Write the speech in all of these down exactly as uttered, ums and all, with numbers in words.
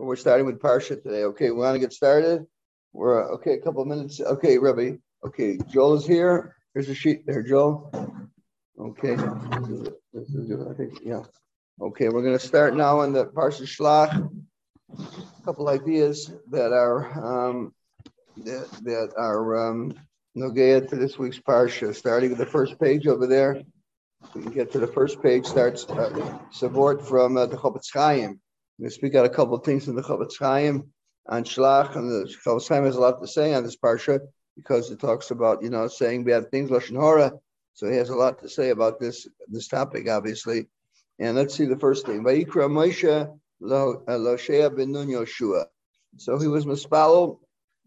we're starting with Parsha today. Okay, we want to get started. We're okay. A couple of minutes. Okay, Rebbe. Okay, Joel is here. Here's a sheet there, Joel. Okay, this is it. This is it. I think, yeah. Okay, we're going to start now on the Parsha Shlach. A couple ideas that are um, that, that are um, nogea to this week's Parsha. Starting with the first page over there. We can get to the first page. Starts uh, support from uh, the Chofetz Chaim. I'm going to speak out a couple of things from the Chofetz Chaim on Shlach, and the Chofetz Chaim has a lot to say on this Parsha because it talks about, you know, saying bad things, Lashon Hara. So he has a lot to say about this this topic, obviously. And let's see the first thing. Vayikra Moshe lo Hoshea ben Nun Yoshua. So he was mispalel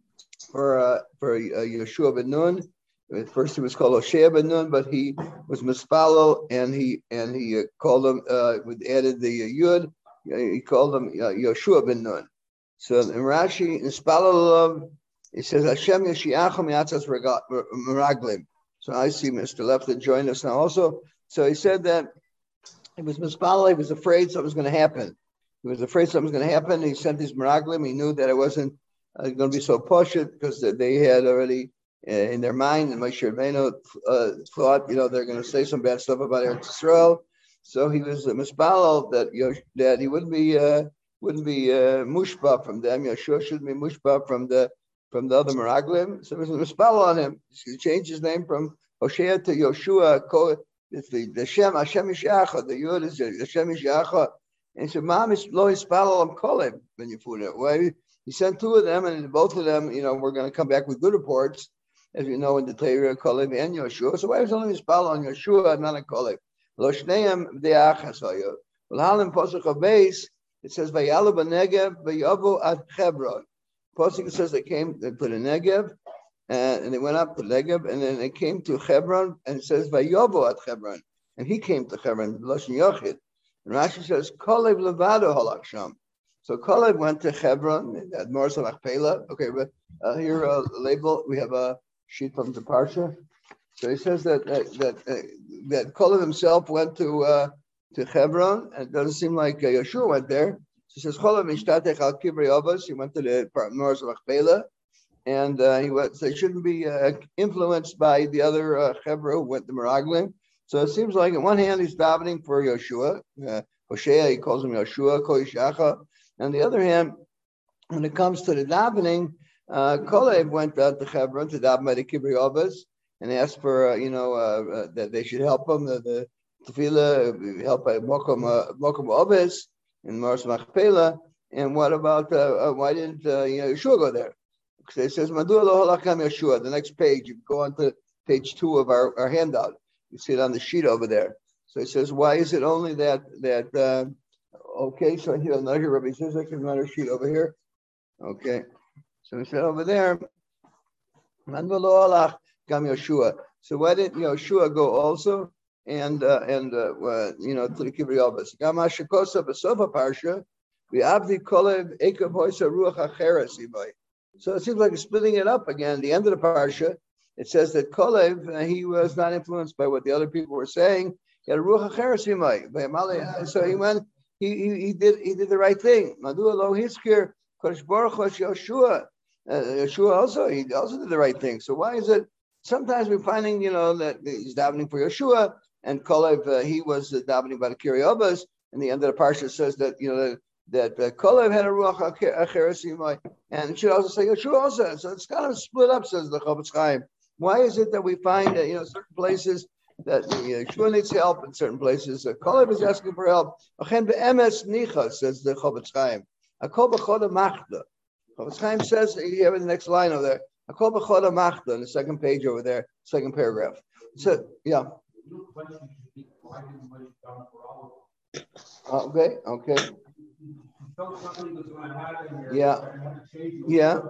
for uh, for uh, Yoshua ben Nun. At first he was called Hoshea ben Nun, but he was mispalel, and he and he uh, called him uh, added the uh, yud. He called him uh, Yoshua ben Nun. So in Rashi, in Spalalav, it says Hashem Yashiacham Yatzas Meraglim. So I see Mister Lefton join us now also. So he said that he was mispalel. He was afraid something was going to happen. He was afraid something was going to happen. He sent his Meraglim. He knew that it wasn't uh, going to be so poshut because they had already uh, in their mind, and Moshe Rabbeinu uh, thought, you know, they're going to say some bad stuff about Eretz Yisrael. So he was uh, mispalel that you know, that he wouldn't be uh, wouldn't be uh, mushba from them. Yeshua shouldn't be mushba from the from the other Meraglim. So he was mispalel on him. He changed his name from Hoshea to Yoshua. It's the the Shem Hashem Yishacha. The Yud is the Shem Yishacha. And he said, "Mom is lo hispalel am kolim when you put it." Well, he sent two of them, and both of them, you know, we're going to come back with good reports, as you know, in the Torah, kolim and Yoshua. So why was only hispalel on Yoshua and not on kolim? Lo shneim de'achas hayu. L'halim posach of base. It says vayalu b'negev vayavu ad Hebron. Posach says they came to the Negev, and, and they went up to Negev, and then they came to Hebron, and it says vayavu ad Hebron, and he came to Hebron. Lashon Yochid. And Rashi says Kolev levado halak sham. So Kolev went to Hebron at Morris Machpelah. Okay, but uh, here a uh, label. We have a sheet from the Parsha. So he says that that that, uh, that Kolev himself went to uh, to Hebron, and it doesn't seem like uh, Yeshua went there. So he says Kolev mishtatech al kivrei avos. He went to the Morris Machpelah, and uh, he went. So he shouldn't be uh, influenced by the other uh, Hebron who went to Meraglim. So it seems like on one hand he's davening for Yoshua, uh, Hoshea, he calls him Yoshua, Koishacha. On the other hand, when it comes to the davening, uh, Kolev went out to Hebron to daven by the Kivrei Avos and asked for, uh, you know, uh, uh, that they should help him, the, the tefillah, help by Mokum uh, Mokum Avos in Mars Machpelah. And what about, uh, uh, why didn't uh, you know, Yeshua go there? Because it says, Madua lo halakam Yeshua, the next page, you go on to page two of our, our handout. You see it on the sheet over there. So it says, why is it only that, that, uh, okay, so here, another here, Rabbi Zizek, another sheet over here. Okay. So we said over there, Yeshua. So why didn't Yeshua go also? And, uh, and uh, uh, you know, to the Kivrei Avos. Gamash Shekosa B'Sofa Parsha, V'Avdi Kolev Eikav Hoysa Ruach Acheres Ibay. So it seems like it's splitting it up again. At the end of the Parsha, it says that Kolev, uh, he was not influenced by what the other people were saying. He had a ruach acheres imay. So he went, he, he he did he did the right thing. Madua lo hiskir Kodesh Baruch Hu Yoshua. Yoshua also he also did the right thing. So why is it? Sometimes we're finding, you know, that he's davening for Yoshua, and Kolev uh, he was uh, davening by the Kivrei Avos, and the end of the parsha says that, you know, that, that uh, Kolev had a ruach acheres imay, and it should also say Yoshua also. So it's kind of split up, says the Chofetz Chaim. Why is it that we find that, you know, certain places that Yeshua uh, needs help, in certain places uh, Kolev is asking for help? Achen be'emes nicha, says the Chofetz Chaim. Akol b'choda machda. Chofetz Chaim says, you have in the next line over there, Akol b'choda machda, in the second page over there, second paragraph. So, yeah. Okay, okay. Yeah, yeah.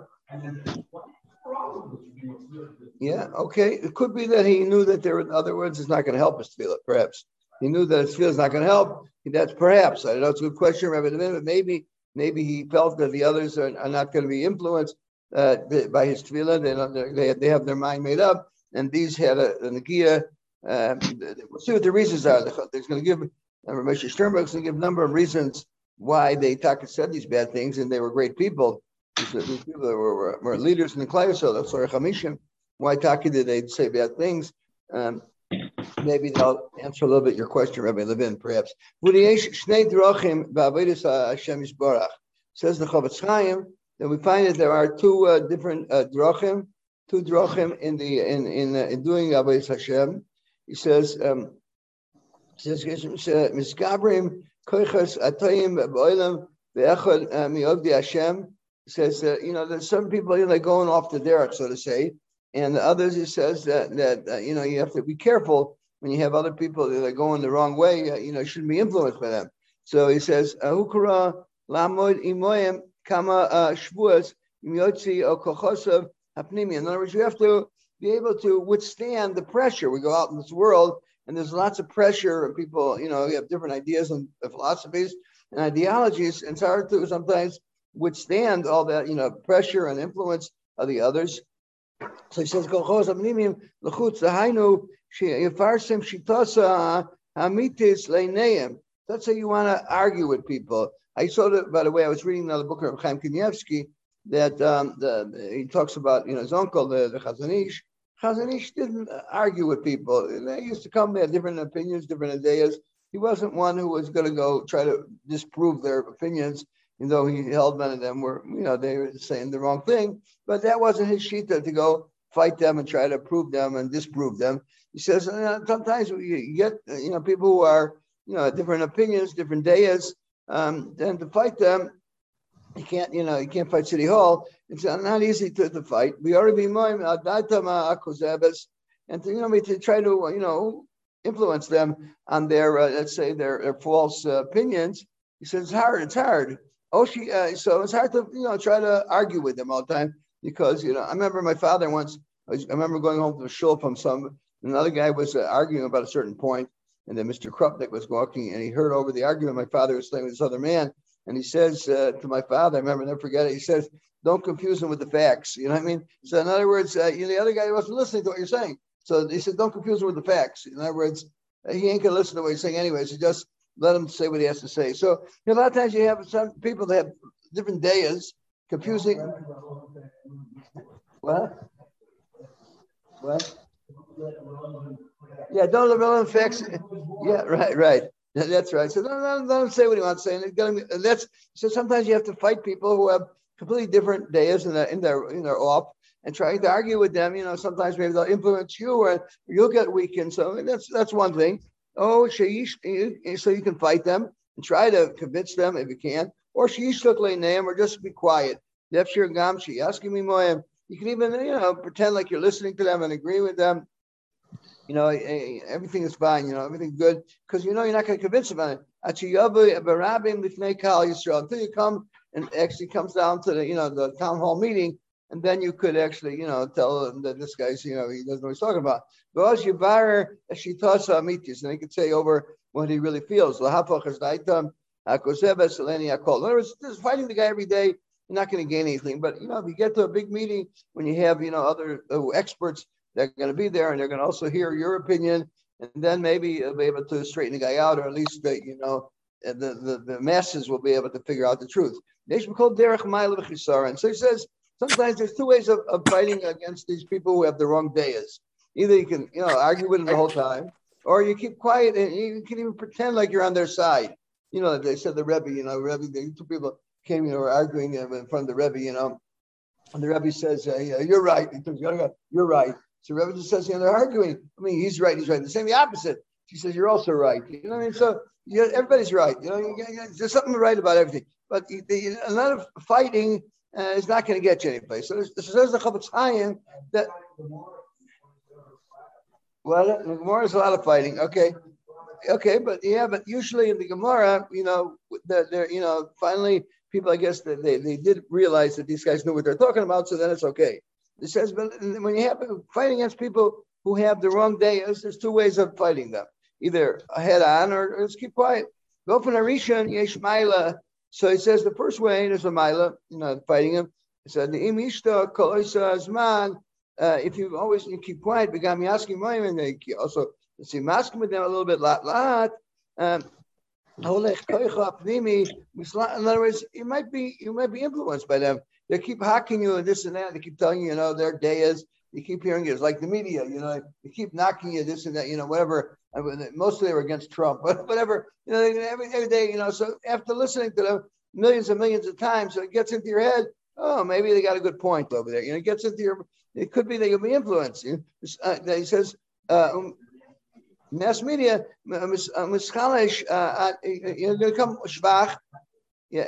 Yeah, okay. It could be that he knew that there were, in other words, it's not going to help his tefillah, perhaps. He knew that his tefillah is not going to help. That's perhaps. I don't know, it's a good question, Rabbi David, maybe maybe he felt that the others are, are not going to be influenced uh, by his tefillah. They, they, they have their mind made up, and these had a, a nagia. Um, we'll see what the reasons are. There's going to give, uh, Ramesh Sternberg's going to give a number of reasons why they Taka said these bad things, and they were great people. These, these people that were, were, were leaders in the Klaiosel, that's Sorry Chamishim. Why Taka did they say bad things? Um, maybe they'll answer a little bit your question, Rabbi Levin, perhaps. Says the Chavetz Chaim that we find that there are two uh, different uh, drachim, two drachim in the in in, uh, in doing Avodas Hashem. He says, um, says Miskabrim koichas atayim ba'olam ve'echad mi'ogdi Hashem. He says uh, you know there's some people you know they're going off the derech, so to say, and the others he says that that uh, you know you have to be careful when you have other people that are going the wrong way. Uh, you know you shouldn't be influenced by them. So he says hukara lamod imoyim kama shvuas imyotzi o kochosav hapnimi. In other words, you have to be able to withstand the pressure. We go out in this world, and there's lots of pressure, and people, you know, you have different ideas and philosophies and ideologies, and it's hard to sometimes withstand all that, you know, pressure and influence of the others. So he says, "Kolchos apnimim l'chutz hainu she'yafarsim shitasa hamitis leineim." That's how you want to argue with people. I saw that, by the way, I was reading another book of Chaim Kanievsky that um, the, he talks about, you know, his uncle, the, the Chazon Ish. Chazon Ish didn't argue with people. They used to come, they had different opinions, different ideas. He wasn't one who was going to go try to disprove their opinions, even though he held many of them were, you know, they were saying the wrong thing. But that wasn't his shita to go fight them and try to prove them and disprove them. He says, uh, sometimes you get, you know, people who are, you know, different opinions, different dayas, um, then to fight them, you can't, you know, you can't fight City Hall. It's not easy to, to fight. We already be and to, you know, to try to, you know, influence them on their, uh, let's say, their, their false uh, opinions. He says it's hard. It's hard. Oh, she. Uh, so it's hard to, you know, try to argue with them all the time because, you know, I remember my father once. I, was, I remember going home to the shul from some. Another guy was uh, arguing about a certain point, and then Mister Krupnik was walking, and he heard over the argument my father was saying with this other man. And he says uh, to my father, I remember, never forget it, he says, don't confuse him with the facts. You know what I mean? So in other words, uh, you know, the other guy wasn't listening to what you're saying. So he said, don't confuse him with the facts. In other words, uh, he ain't going to listen to what you're saying anyways. So just let him say what he has to say. So you know, a lot of times you have some people that have different dayas, confusing. What? What? Yeah, don't let relevant facts. Yeah, right, right. That's right. So don't, don't, don't say what he wants to say. And it's gonna be, that's so sometimes you have to fight people who have completely different days in their in their in their off and trying to argue with them. You know, sometimes maybe they'll influence you or you'll get weakened. So that's that's one thing. Oh, sheish, so you can fight them and try to convince them if you can, or sheish look name, or just be quiet. Defshir gamshi asking me moyim. You can even you know pretend like you're listening to them and agree with them. You know, everything is fine, you know, everything's good, because you know you're not going to convince them on it. Until you come and actually comes down to the, you know, the town hall meeting, and then you could actually, you know, tell them that this guy's, you know, he doesn't know what he's talking about. But you bar she thought and he could say over what he really feels. In other words, just fighting the guy every day, you're not going to gain anything. But, you know, if you get to a big meeting when you have, you know, other uh, experts, they're going to be there, and they're going to also hear your opinion, and then maybe you'll be able to straighten the guy out, or at least, uh, you know, the, the, the masses will be able to figure out the truth. And so he says, sometimes there's two ways of, of fighting against these people who have the wrong dayas. Either you can, you know, argue with them the whole time, or you keep quiet and you can even pretend like you're on their side. You know, they said the Rebbe, you know, Rebbe, the two people came, you know, were arguing in front of the Rebbe, you know, and the Rebbe says, uh, yeah, you're right. He goes, you're right. So Rebbe just says, you know, they're arguing. I mean, he's right, he's right. The same, the opposite. She says, you're also right. You know what I mean? So yeah, everybody's right. You know, you, you, there's something right about everything. But the, the, a lot of fighting uh, is not going to get you anyplace. So there's, there's the Chavetz Chaim that, well, the Gemara is a lot of fighting. Okay. Okay, but yeah, but usually in the Gemara, you know, that they're, you know, finally people, I guess, that they, they did realize that these guys knew what they're talking about, so then it's okay. It says, but when you have fighting against people who have the wrong dayas, there's two ways of fighting them: either head on or, or just keep quiet. Go for Narishan Yesh Maila. So he says the first way there's a Maila, you know, fighting him. He said the Imishta Koloisa Azman. If you always you keep quiet, begam asking and they also see masking with them a little bit lot lot. Um, In other words, you might be you might be influenced by them. They keep hacking you and this and that. They keep telling you, you know, their days. You keep hearing it. It's like the media, you know, they keep knocking you this and that, you know, whatever. I mean, mostly they were against Trump, but whatever, you know, every, every day, you know. So after listening to them millions and millions of times, so it gets into your head. Oh, maybe they got a good point over there. You know, it gets into your. It could be that you'll be influenced. You know? uh, he says. Uh, Mass media, mischalish, you're going to come schwach. Yeah,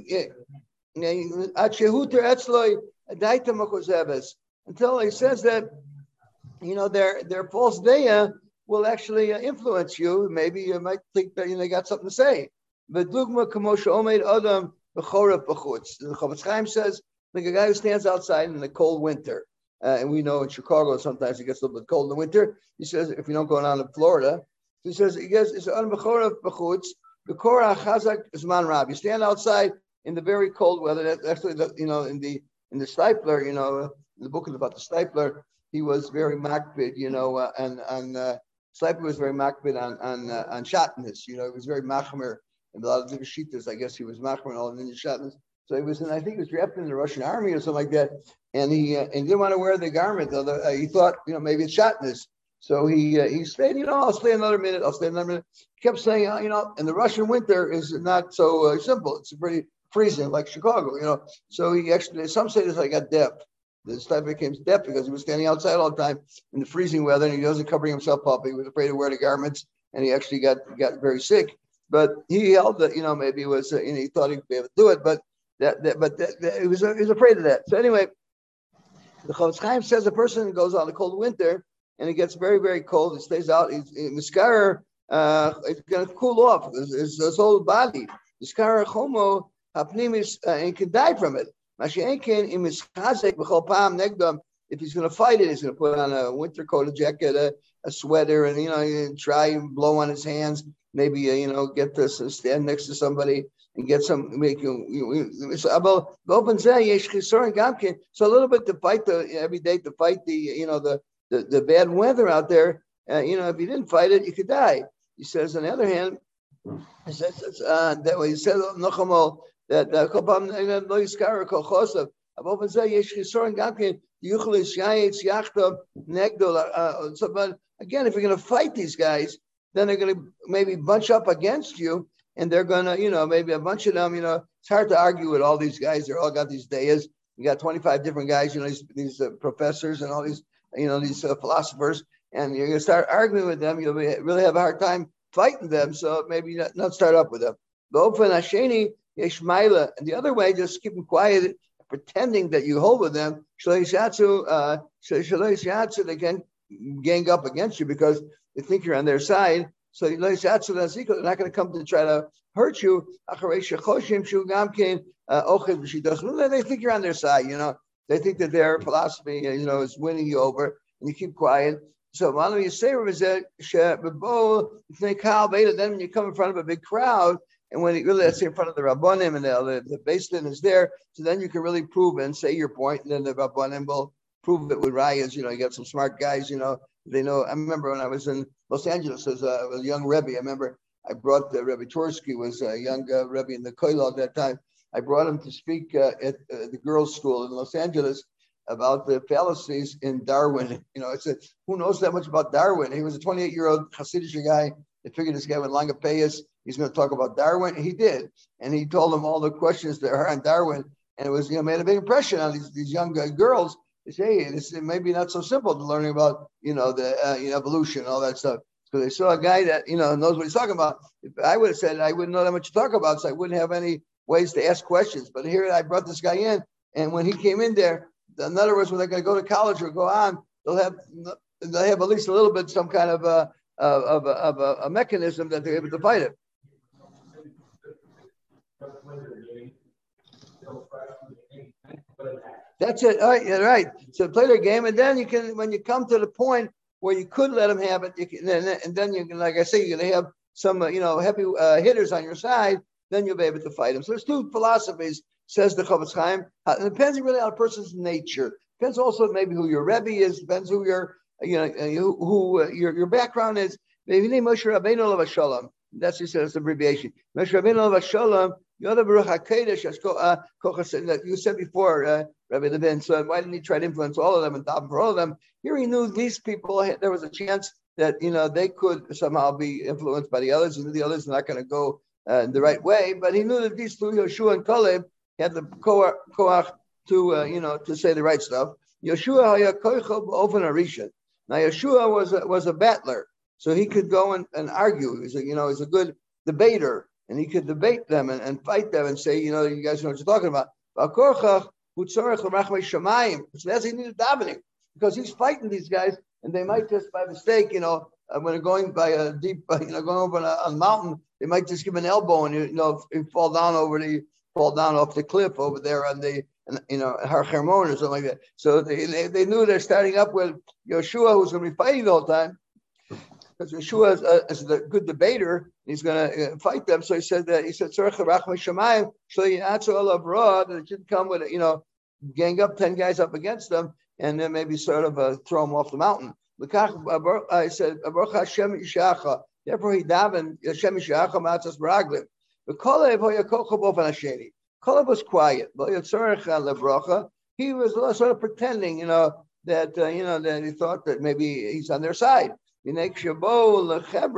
until he says that, you know, their their false daya will actually uh, influence you. Maybe you might think that, you know, they got something to say. But dugma kamosha omeid adam b'choref b'chutz. The Chofetz Chaim says, like a guy who stands outside in the cold winter. Uh, and we know in Chicago sometimes it gets a little bit cold in the winter. He says if you don't go down to Florida, he says he gets it's on b'choref b'chutz b'korah chazak zman rab. You stand outside in the very cold weather. That actually, the, you know, in the in the Stipler, you know, the book is about the Stipler. He was very makbid, you know, uh, and and uh, Stipler was very makbid on on uh, on shatnez. You know, he was very machmer and a lot of different shittas. I guess he was machmer and all in the shatnez. So he was, in, I think he was drafted in the Russian army or something like that. And he uh, and didn't want to wear the garment. Though uh, he thought, you know, maybe it's shatnez. So he uh, he stayed. You know, I'll stay another minute. I'll stay another minute. He kept saying, oh, you know, and the Russian winter is not so uh, simple. It's pretty freezing, like Chicago. You know, so he actually, some say this, I got deaf. This time became deaf because he was standing outside all the time in the freezing weather, and he wasn't covering himself up. He was afraid to wear the garments, and he actually got got very sick. But he held that, you know, maybe it was, uh, you know, he thought he'd be able to do it, but that, that but that, that, he was uh, he was afraid of that. So anyway. The Chofetz Chaim says a person goes on a cold winter and it gets very, very cold. It stays out. He's miskarer. Uh, it's going to cool off his, his, his whole body. Miskarer chomo hapnimis, and he can die from it. Mashiachin im mischazek b'chol pam negdam. If he's going to fight it, he's going to put on a winter coat, a jacket, a, a sweater, and you know, try and blow on his hands. Maybe uh, you know, get this, uh, stand next to somebody and get some, make you, you so about open so a little bit to fight the every day to fight the, you know, the the, the bad weather out there. Uh, you know, if you didn't fight it, you could die. He says, on the other hand, he says uh, that way he said Nochamo that Kopam no Yiskara Kochosav. Open so yesh chisorin gamkin yuchlis yayitz yachtav negdol. So, but again, if you're going to fight these guys, then they're going to maybe bunch up against you. And they're going to, you know, maybe a bunch of them, you know, it's hard to argue with all these guys. They're all got these dayas. You got twenty-five different guys, you know, these, these uh, professors and all these, you know, these uh, philosophers. And you're going to start arguing with them. You'll be, really have a hard time fighting them. So maybe not, not start up with them. And the other way, just keep them quiet, pretending that you hold with them. Uh, they can gang up against you because they think you're on their side. So they're not going to come to try to hurt you. They think you're on their side, you know. They think that their philosophy, you know, is winning you over, and you keep quiet. So you say, then when you come in front of a big crowd, and when you really, let's say in front of the Rabbanim and the, the baseline is there, so then you can really prove and say your point, and then the Rabbanim will prove it with rayas. You know, you got some smart guys, you know. They know. I remember when I was in Los Angeles as a, a young Rebbe. I remember I brought the Rebbe Torsky was a young uh, Rebbe in the Koilel at that time. I brought him to speak uh, at uh, the girls' school in Los Angeles about the fallacies in Darwin. You know, I said, who knows that much about Darwin? He was a twenty-eight-year-old Hasidic guy. They figured this guy with Langa Payas, he's going to talk about Darwin. He did, and he told them all the questions there are on Darwin, and it was, you know, made a big impression on these these young uh, girls. They say, hey, this is maybe not so simple to learning about, you know, the uh, you know, evolution and all that stuff. So they saw a guy that, you know, knows what he's talking about. If I would have said, I wouldn't know that much to talk about, so I wouldn't have any ways to ask questions. But here I brought this guy in, and when he came in there, in other words, when they're going to go to college or go on, they'll have they'll have at least a little bit, some kind of a, of a, of a, a mechanism that they're able to fight it. That's it. All right, yeah, right. So play their game, and then you can, when you come to the point where you could let them have it, you can, and, and then you can, like I say, you're going to have some, uh, you know, heavy uh, hitters on your side. Then you'll be able to fight them. So there's two philosophies, says the Chofetz Chaim. Uh, it depends really on a person's nature. Depends also maybe who your Rebbe is. Depends who your, you know, who, who uh, your your background is. Maybe Moshe Rabbeinu of Shalom. That's he said, it's abbreviation. Moshe Rabbeinu Shalom, Yoda Baruch HaKadosh, that you said before, uh, Rabbi Levin. So why didn't he try to influence all of them and daven for all of them? Here he knew these people. There was a chance that you know they could somehow be influenced by the others. He knew the others were not going to go uh, the right way, but he knew that these two, Yoshua and Caleb, had the koach, koach to uh, you know to say the right stuff. Yoshua haya koicho b'ofen harishan. Now Yoshua was a, was a battler, so he could go and, and argue. He's a, you know he's a good debater, and he could debate them and, and fight them and say, you know, you guys know what you're talking about. So that's he needed davening because he's fighting these guys, and they might just by mistake, you know, uh, when they're going by a deep, uh, you know, going over on a, on a mountain, they might just give an elbow and you, you know, if, if fall down over the fall down off the cliff over there on the, you know, Har Hermon or something like that. So they, they they knew they're starting up with Yoshua, who's going to be fighting the whole time. Because Yeshua is, uh, is a good debater, he's going to uh, fight them. So he said that he said, "Tzarech so you answer all abroad, and it should come with you know, gang up ten guys up against them, and then maybe sort of uh, throw them off the mountain." I said, Hashem Yishacha. Therefore, he davened Hashem Yishacha Matzas Baraglim. But Kalev Hoyakocha Bofen Hasheni. Kalev was quiet. He was sort of pretending, you know, that uh, you know that he thought that maybe he's on their side. They saw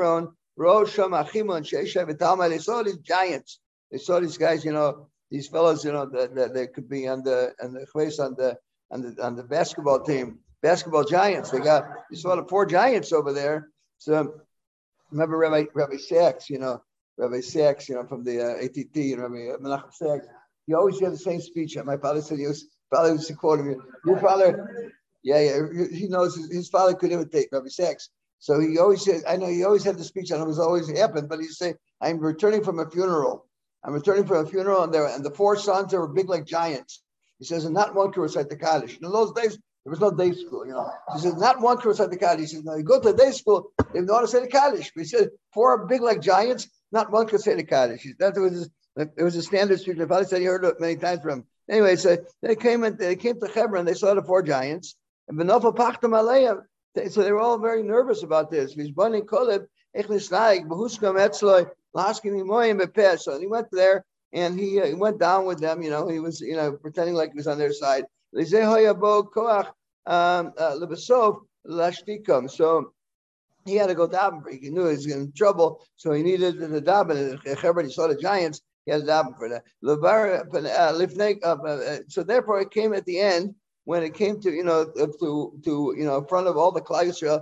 these giants. They saw these guys, you know, these fellows, you know, that, that they could be on the on the on the on the on the basketball team, basketball giants. They got you saw the four giants over there. So remember Rabbi Rabbi Sachs, you know, Rabbi Sachs, you know, from the uh, A T T, you know, Rabbi Menachem Sachs. He always had the same speech. My father said he was father used to quote him. Your father, yeah, yeah, he knows his, his father could imitate Rabbi Sachs. So he always said, I know he always had the speech, and it was always happened, but he'd say, I'm returning from a funeral. I'm returning from a funeral, and there and the four sons, they were big like giants. He says, and not one could recite the Kaddish. In those days, there was no day school, you know. He says, not one could recite the Kaddish. He says, now you go to a day school, they know how to say the Kaddish. But he said, four big like giants, not one could say the Kaddish. That was his, it was a standard speech. My father said he heard it many times from him. Anyway, so they came and they came to Hebron, they saw the four giants, and Benofa Pachtam Aleim. So they were all very nervous about this. So he went there and he, uh, he went down with them. You know, he was you know pretending like he was on their side. Um, uh, so he had to go daven. He knew he was in trouble, so he needed the daven. He saw the giants. He had to daven for that. So therefore, it came at the end. When it came to, you know, to, to you know, in front of all the Klal Yisrael,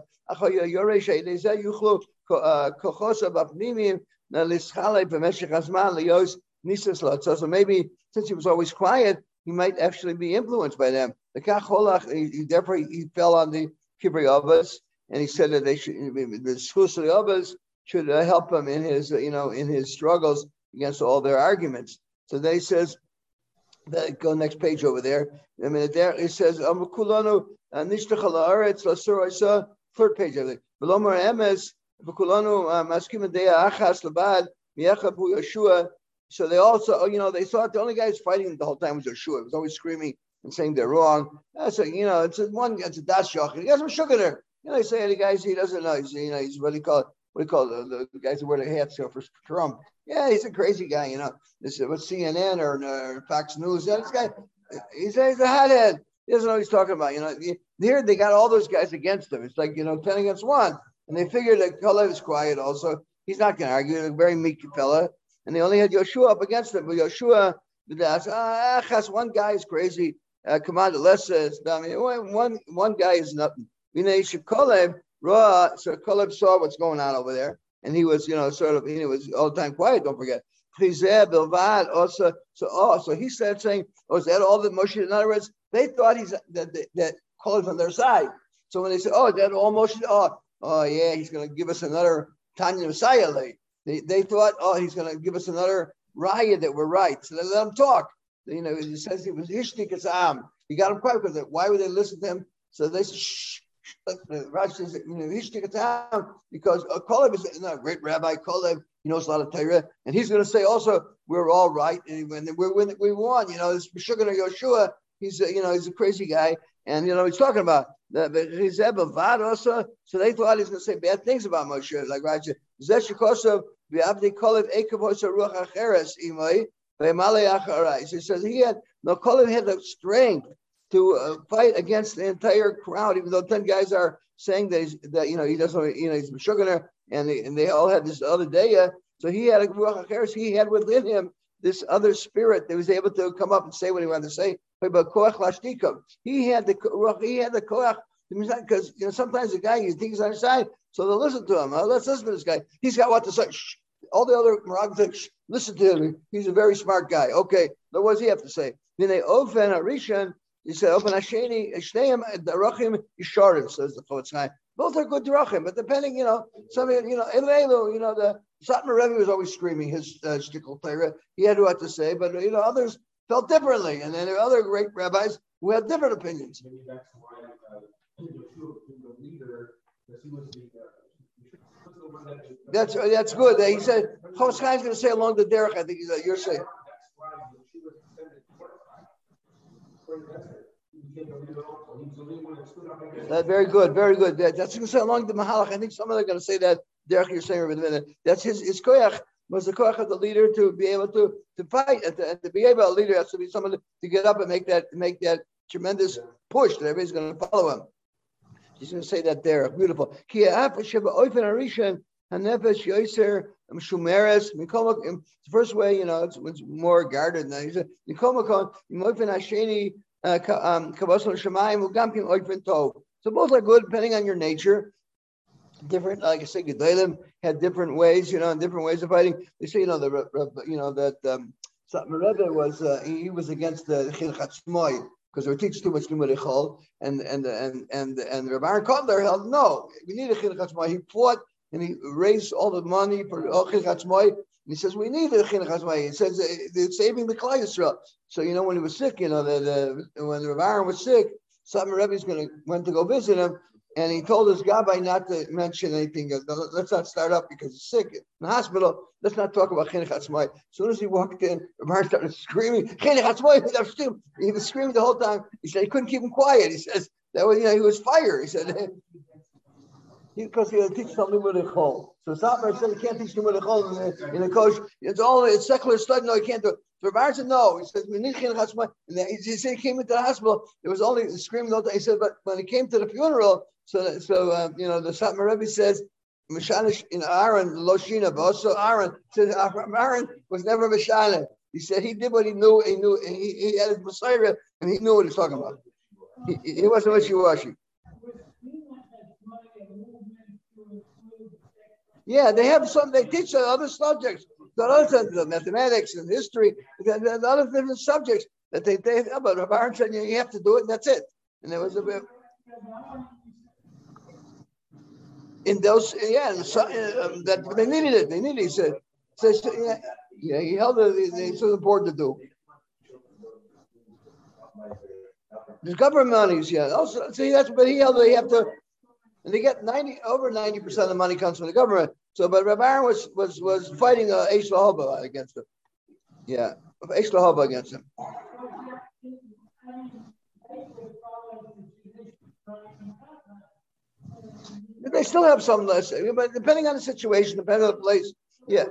so maybe since he was always quiet, he might actually be influenced by them. He, therefore, he fell on the Kivrei Avos, and he said that they should, the Schus of the Avos should help him in his, you know, in his struggles against all their arguments. So they says, that go next page over there. I mean, there it says, "Amakulanu nishtach haaretz lasur isa." Third page, I think. V'lomer emes v'kulanu maskim deya achas lebad miyachav hu Yeshua. So they also, you know, they thought the only guy who's fighting the whole time was Yeshua. He was always screaming and saying they're wrong. That's a, you know, it's a one. It's a das shach. He has some sugar there. You know, they say the guys he doesn't know. He's, you know, he's what do you call it? What do you call it? The, the guys who wear the hats you know, for Trump. Yeah, he's a crazy guy, you know. This is what C N N or, or Fox News. Yeah, this guy, he's, he's a hothead. He doesn't know what he's talking about. You know, here they got all those guys against him. It's like, you know, ten against one. And they figured that Kalev is quiet also. He's not going to argue. He's a very meek fella. And they only had Yoshua up against him. But Yoshua, ah, one guy is crazy. Uh, Commander Lessa, I mean, one, one guy is nothing. Kalev, so Kalev saw what's going on over there. And he was, you know, sort of, he was all the time quiet, don't forget. Also, so, oh, so he started saying, oh, is that all that Moshe? In other words, they thought he's that that, that Kalev on their side. So when they said, oh, is that all Moshe? Oh, oh yeah, he's going to give us another Tanya Messiah. They they thought, oh, he's going to give us another riot that we're right. So they let him talk. You know, he says he was Ishtik Am. He got him quiet because why would they listen to him? So they said, shh. Rashi says, you know, Ishtik Am because uh, Kalev is a great rabbi. Kalev, he knows a lot of Torah, and he's going to say also we're all right, and when we're when we won, you know, this Meshuggah Yoshua, he's a, you know he's a crazy guy, and you know he's talking about the Rizeb also. So they thought he's going to say bad things about Moshe, like Rashi. He says he had no Kolim had the strength to uh, fight against the entire crowd, even though ten guys are saying that he's, that you know he doesn't you know he's Meshuggah, and they and they all had this other day. So he had a Ruach HaCheres. He had within him this other spirit that was able to come up and say what he wanted to say. He had the he had the koach because you know sometimes the guy you think he's on his side, so they'll listen to him. Oh, let's listen to this guy. He's got what to say. Shh. All the other Meraglim think, shh, listen to him. He's a very smart guy. Okay, now what does he have to say? Then they open a Rishon. He said, "Open Hasheni, Shneim, Darachim, Yisharim." Says the Chofetz Chaim. Both are good Darachim, but depending, you know, some, you know, Elelu, you know, the Satmar Rebbe was always screaming his uh, shtickle Torah. He had what to say, but you know, others felt differently, and then there are other great rabbis who had different opinions. Maybe that's why uh, the leader, because he was the. Uh, That's that's good. He said Chofetz Chaim is going to say along the derech. I think you're saying. That's very good, very good. That, that's going to say along the Mahalach. I think some of them are going to say that derech you're saying over the minute. That's his his koyach was the koyach of the leader to be able to to fight and to, and to be able. A leader has to be someone to, to get up and make that make that tremendous push that everybody's going to follow him. He's going to say that there. Beautiful. The first way, you know, it's, it's more guarded now. He said, so both are good depending on your nature. Different, like I say, Gedalim had different ways, you know, and different ways of fighting. They say, you know, the you know that um, Satmar Rebbe was uh, he was against the Chinuch Atzmoi. Because they were teaching too much Limud Echol, and and and and and Rabbi Aaron Kotler held no, we need a Chinuch Atzmai. He fought and he raised all the money for Chinuch Atzmai. And he says we need a Chinuch Atzmai. He says they're saving the Klal Yisrael. So you know when he was sick, you know the, the when Rabbi Aaron was sick, Satmar Rebbe's going to went to go visit him, and he told his Gabbai not to mention anything. Let's not start up because he's sick in the hospital. Let's not talk about Chinuch Atzmai. As soon as he walked in, Rabbi started screaming, Chinuch Atzmai. He was screaming the whole time. He said he couldn't keep him quiet. He says that was, you know, he was fire. He said because he, he had to teach something with a chol. So Satmar said he can't teach them with a chol in, in a coach. It's all it's secular study. No, he can't do it. So Rabbi said no. He says we need Chinuch Atzmai. And then he, he said he came into the hospital. It was only screaming the whole time. He said, but when he came to the funeral, so so uh, you know the Satmar Rebbe says. Mishanish in Aaron Loshina, but also Aaron said Aaron was never Mishanish. He said he did what he knew. He knew he, he had his Messiah and he knew what he was talking about. He, he wasn't wishy-washy. Yeah, they have some. They teach other subjects, the mathematics and history, the other different subjects that they they. But Rabbi Aaron said you have to do it, and that's it. And there was a bit. In those, yeah, uh, that they needed it. They needed it. He said, says, yeah, yeah, he held it. It's so important to do. There's government monies, yeah. Also, see, that's but he held it. You have to, and they get ninety over ninety percent of the money comes from the government. So, but Rabbi Aaron was was was fighting uh, Eish Lahaba against him. Yeah, Eish Lahaba against him. They still have some less, but depending on the situation, depending on the place, yeah.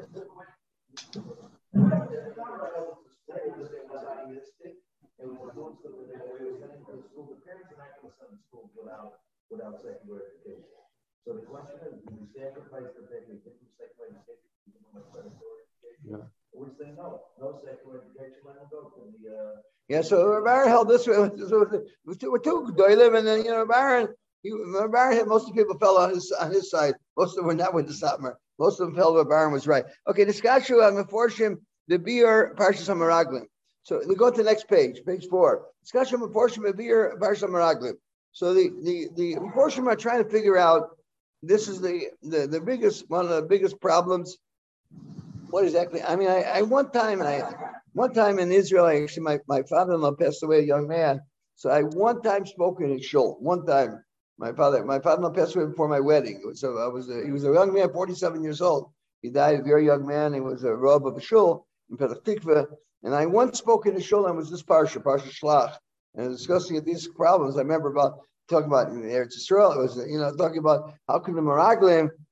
Without secondary education. So the question is, do we sacrifice the fact that we secondary education? Yeah. We say no, no secondary education, let them go to the. Uh, yeah, so Rabbi held this way. We're two, we're two doilim, and then you know, Rabbi, Rabbi, most of the people fell on his on his side. Most of them were not with the Satmar. Most of them felt Rabbi was right. Okay, the Skashu on Meforshim, the Beer Parshas HaMeraglim. So we go to the next page, page four. Skashu Meforshim, the Beer Parshas HaMeraglim. So the the the Meforshim are trying to figure out. This is the, the the biggest one of the biggest problems. What exactly? I mean, I, I one time and I one time in Israel, I actually my, my father-in-law passed away, a young man. So I one time spoke in his shul. One time, my father my father-in-law passed away before my wedding. So I was a, he was a young man, forty-seven years old. He died a very young man. He was a Rav of a shul in Petach Tikva. And I once spoke in his shul and was this parsha, Parsha Shlach, and discussing these problems. I remember about talking about in Eretz Yisrael. It was, you know, talking about how can the Meraglim,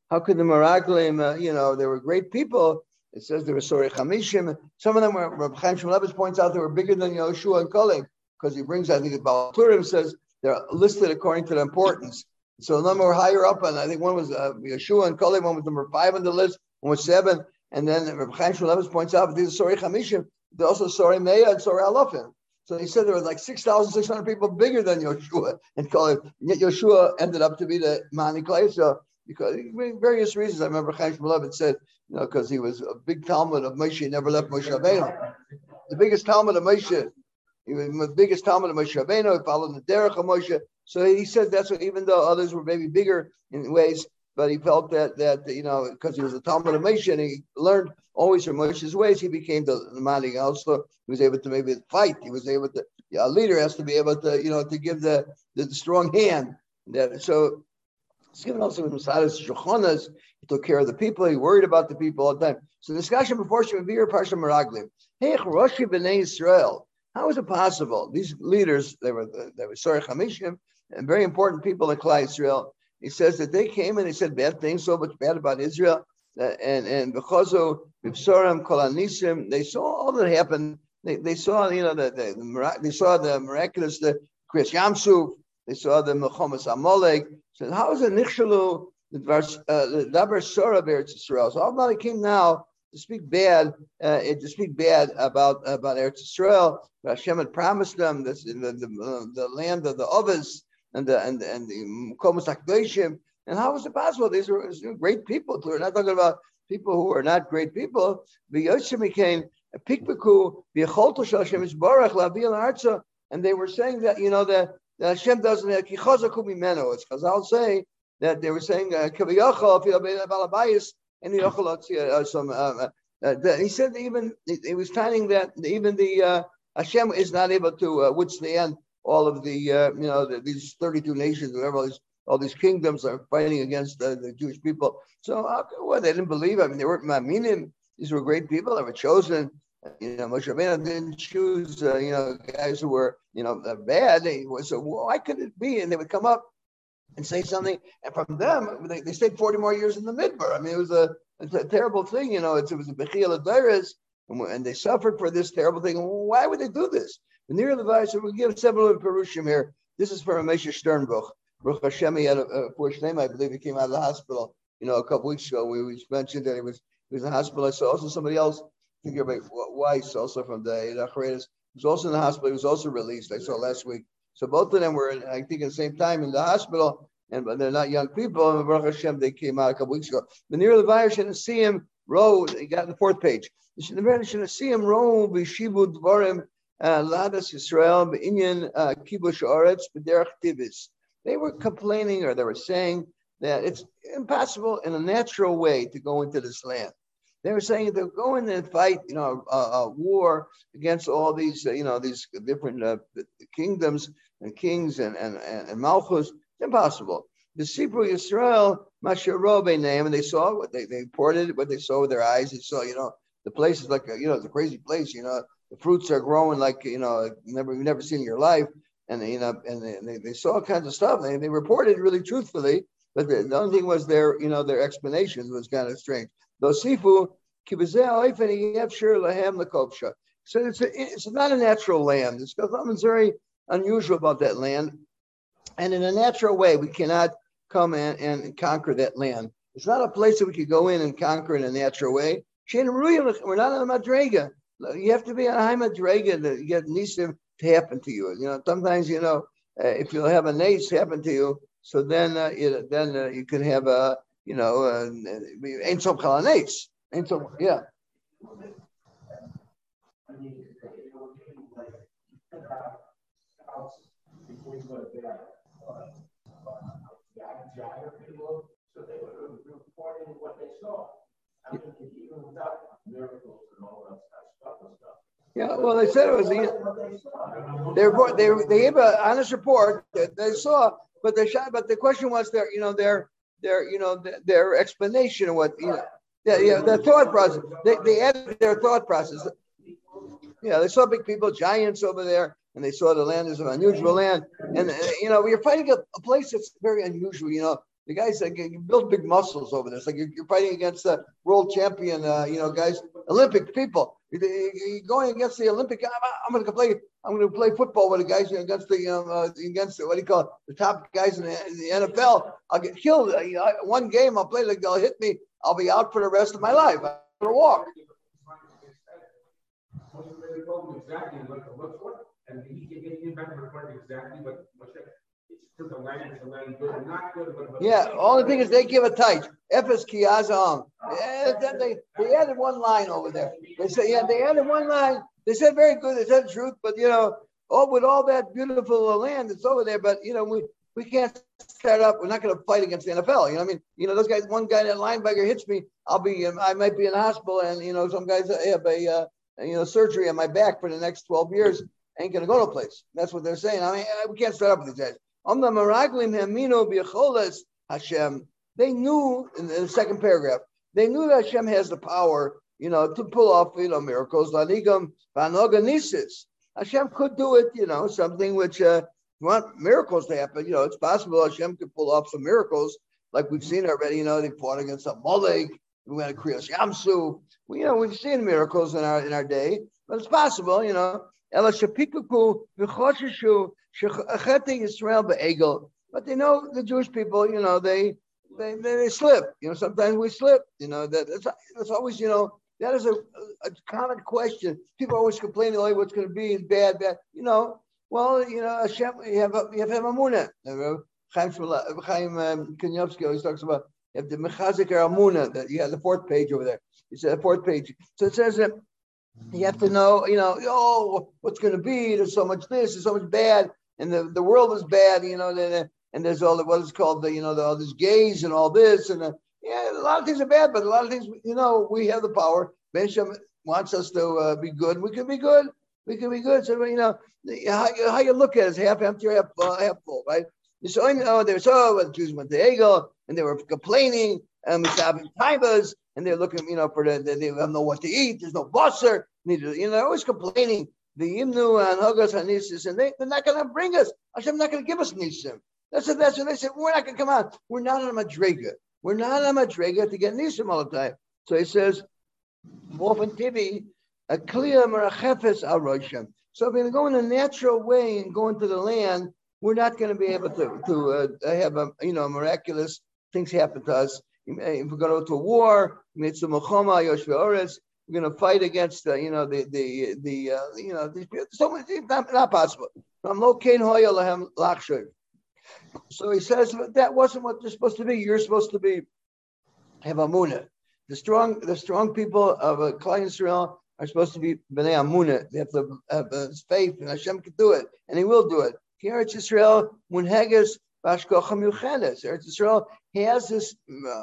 How could the Meraglim, uh, you know, they were great people. It says they were Sorei Chamishim. Some of them were, Reb Chaim Shmulevitz points out they were bigger than Yoshua and Kaleb, because he brings, I think, the Baal Turim says they're listed according to the importance. So a number were higher up, and I think one was uh, Yeshua and Kaleb, one was number five on the list, one was seven. And then Reb Chaim Shmulevitz points out that these are Sorei Chamishim, they're also Sorei Meah and Sorei Alofim. So he said there were like six thousand six hundred people bigger than Yeshua and Kaleb. And yet Yeshua ended up to be the Mani Klai. So because various reasons, I remember Chaim Shmulevitz said, you know, because he was a big Talmud of Moshe, he never left Moshe Rabbeinu. The biggest Talmud of Moshe, he was the biggest Talmud of Moshe Rabbeinu. He followed the derech of Moshe. So he said that's what, even though others were maybe bigger in ways, but he felt that that you know, because he was a Talmud of Moshe and he learned always from Moshe's ways, he became the, the Mani. Also, he was able to maybe fight. He was able to. Yeah, a leader has to be able to, you know, to give the the, the strong hand. That so. He's given also with Masadas Shochonas. He took care of the people. He worried about the people all the time. So the discussion before Shemavir Parsha Meraglim. Hey, Roshi B'nai Israel. How is it possible? These leaders, they were they were Sorei Chamishim, and very important people in Klai Israel. He says that they came and they said bad things, so much bad about Israel, uh, and and Bechozo B'Psoram Kol Anisim. They saw all that happened. They they saw you know the, the, the they saw the miraculous the Kriyas Yamsuf. They saw the Mechomas Amalek. So how is it Nichshalu the Dabar Sora Eretz Yisrael? So Allah came now to speak bad, uh, to speak bad about about Eretz Yisrael. Hashem had promised them this the the, the, the land of the Ovas and the and and the Mechomas Hakdoshim. And how is it possible? These were great people. We're not talking about people who are not great people. And they were saying that you know that. That Hashem doesn't have kichazaku mimeno. It's Chazal say that they were saying kaviyachol balabayis and the some. Uh, uh, he said even he was finding that even the uh, Hashem is not able to uh, withstand all of the uh, you know the, these thirty-two nations, whatever all these all these kingdoms are fighting against uh, the Jewish people. So uh, well, they didn't believe. I mean, they weren't ma'aminim. These were great people. They were chosen. You know, Moshe Rabbeinu didn't choose, uh, you know, guys who were, you know, uh, bad. They, so why could it be? And they would come up and say something, and from them, they, they stayed forty more years in the Midbar. I mean, it was a, it's a terrible thing, you know. It's, it was a Bechil Adairas, and, and they suffered for this terrible thing. Why would they do this? The near Levi, so we give several Perushim here. This is from Moshe Sternbuch. Baruch Hashem, he had a, a Porsche name, I believe. He came out of the hospital, you know, a couple weeks ago. We, we mentioned that he was, he was in the hospital. I saw also somebody else. I think about Weiss, also from the Eidach he was also in the hospital. He was also released. I saw last week. So both of them were, I think, at the same time in the hospital, and but they're not young people. And Baruch Hashem, they came out a couple weeks ago. The near Levi shouldn't see him row. He got in the fourth page. The shouldn't see him row b'shivu dvarim ladas Yisrael b'inyan kibush aretz b'derech tivis. They were complaining, or they were saying that it's impossible in a natural way to go into this land. They were saying they'll go in and fight, you know, a, a war against all these, uh, you know, these different uh, kingdoms and kings and and and, and Malchus. It's impossible. The Sipru Yisrael, Masharobe name, and they saw what they, they reported, what they saw with their eyes. They saw, you know, the place is like, a, you know, it's a crazy place. You know, the fruits are growing like, you know, never you've never seen in your life, and you know, and they, they, they saw all kinds of stuff. They they reported really truthfully, but the, the only thing was their, you know, their explanations was kind of strange. Dosifu kibazeh oifen yefshir lahem lekopsha. So it's a, it's not a natural land. There's something very unusual about that land, and in a natural way, we cannot come in and conquer that land. It's not a place that we could go in and conquer in a natural way. We're not on a madrega. You have to be on a high madrega to get nisim to happen to you. You know, sometimes you know uh, if you'll have a nace happen to you, so then uh, it, then uh, you could have a you know ain't some chalanes. And so, yeah. Yeah, well, they said it was the, they report, they they gave an honest report that they saw, but they shot. But the question was their, you know, their their you know their, their explanation of what you know. Yeah, yeah, their thought process. They they added their thought process. Yeah, they saw big people, giants over there, and they saw the land is an unusual land. And uh, you know, you're fighting a, a place that's very unusual. You know, the guys like you build big muscles over this. Like you're, you're fighting against the world champion, uh, you know, guys, Olympic people. You're, you're going against the Olympic. I'm, I'm going to play. I'm going to play football with the guys against the um, uh, against the, what do you call it, the top guys in the, in the N F L. I'll get killed. Uh, you know, one game I'll play like they'll hit me. I'll be out for the rest of my life. I'm going to walk. Exactly what to look for, and he can get you back to report exactly what what it's to the land, the land good, not good, but, but yeah. Only thing is they give a tight. Ephes Kiazam. Yeah, then they they added one line over there. They said yeah, they added one line. They said very good. They said the truth, but you know, oh, with all that beautiful land that's over there, but you know, we we can't start up. We're not going to fight against the N F L. You know what I mean? You know, those guys. One guy, that linebacker hits me. I'll be. I might be in the hospital, and you know, some guys have a. Uh, you know, surgery on my back for the next twelve years, ain't going to go to place. That's what they're saying. I mean, we can't start up with these guys. Hashem. They knew in the second paragraph, they knew that Hashem has the power, you know, to pull off, you know, miracles. Hashem could do it, you know, something which uh, you want miracles to happen. You know, it's possible Hashem could pull off some miracles like we've seen already. You know, they fought against a Molech. We went to Kriyas Yamsu. We, you know, we've seen miracles in our in our day, but it's possible, you know. But they know the Jewish people, you know, they they they, they slip. You know, sometimes we slip. You know, that it's, it's always, you know, that is a, a common question. People always complain, oh, what's going to be is bad, bad. You know, well, you know, Hashem, you have you have Emunah. Chaim um, Kanyevsky always talks about. You have the Mechazik Amuna, that you have the fourth page over there. It's the fourth page. So it says that you have to know, you know, oh, what's going to be? There's so much this, there's so much bad, and the, the world is bad, you know, and, and there's all the, what is called, the, you know, the, all this gays and all this, and uh, yeah, a lot of things are bad, but a lot of things, you know, we have the power. Ben Shem wants us to uh, be good. We can be good. We can be good. So, you know, how, how you look at it is half empty or half, uh, half full, right? So, you know, they were so, the Jews went to Egel, and they were complaining, and we're having taibas, and they're looking, you know, for the, they don't know what to eat, there's no busser, you know, they're always complaining, the Yimnu and Hagas and Nisis, and they, they're not going to bring us, Hashem not going to give us Nisim. That's what, that's what they said, we're not going to come out, we're not on a Madrega, we're not on a Madrega to get Nisim all the time. So he says, Wolfen Tibi, a clear Merachefes al Roshem. So if we're going to go in a natural way and go into the land, we're not going to be able to to uh, have a you know miraculous things happen to us. If we're going to go to a war, we're going to fight against uh, you know the the the uh, you know these people. So it's not, not possible. So he says that wasn't what they're supposed to be. You're supposed to be have Amunah. The strong the strong people of a Klal Yisrael are supposed to be b'nei Amunah. They have to have uh, faith, and Hashem can do it, and He will do it. Eretz Yisrael munheges b'hashgacha miuchedes. Eretz Yisrael has this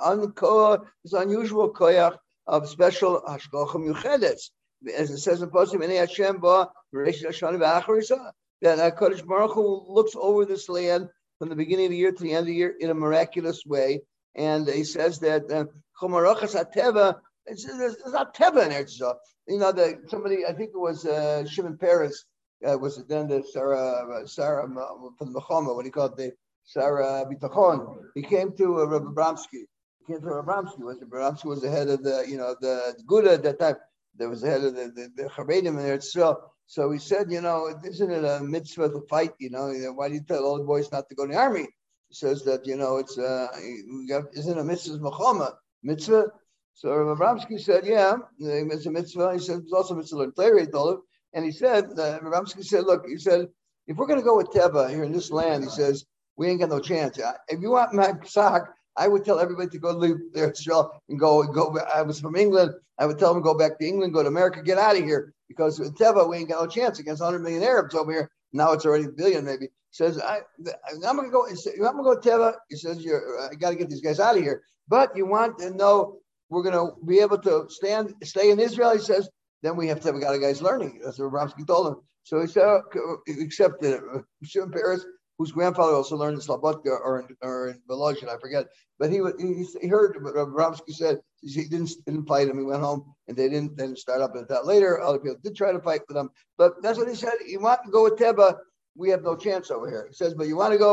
unko, this unusual koyach of special hashgacha miuchedes, as it says in Pasuk B'nei Hashem ba Bereishis Hashana v'Acharisa, that HaKadosh Baruch Hu looks over this land from the beginning of the year to the end of the year in a miraculous way, and he says that chomarachas hateva. It's, it's not teva in Eretz Yisrael. You know, the somebody I think it was uh, Shimon Peres. Uh, was it then the Sarah, uh, Sarah from the Mechama, what he called the Sarah Bitachon? He came to uh, Rabbi Abramsky. He came to Rabbi Abramsky. Was Abramsky was the head of the, you know, the Gouda at that time. There was the head of the the, the Charedim in there. So, so he said, you know, isn't it a mitzvah to fight? You know, why do you tell old boys not to go in the army? He says that, you know, it's uh, we got, isn't a mitzvah Mechama mitzvah? So Rabbi Abramsky said, yeah, it's a mitzvah. He said it's also a mitzvah. He told him. And he said, uh, Ramsky said, look, he said, if we're going to go with Teva here in this land, he says, we ain't got no chance. If you want my psak, I would tell everybody to go leave their Israel and go, and go. I was from England. I would tell them to go back to England, go to America, get out of here. Because with Teva, we ain't got no chance against one hundred million Arabs over here. Now it's already a billion, maybe. He says, I, I'm going to go, I'm going to go to Teva. He says, you're, I got to get these guys out of here. But you want to know we're going to be able to stand, stay in Israel, he says, then we have to have a lot of guys learning. That's what Ramsky told him. So he said, except uh, Shimon Peres, whose grandfather also learned in Slobodka or in, or in Volozhin, I forget. But he he, he heard what Ramsky said. He didn't didn't fight him. He went home, and they didn't then start up at that later. Other people did try to fight with him, but that's what he said. You want to go with Teba? We have no chance over here. He says, but you want to go?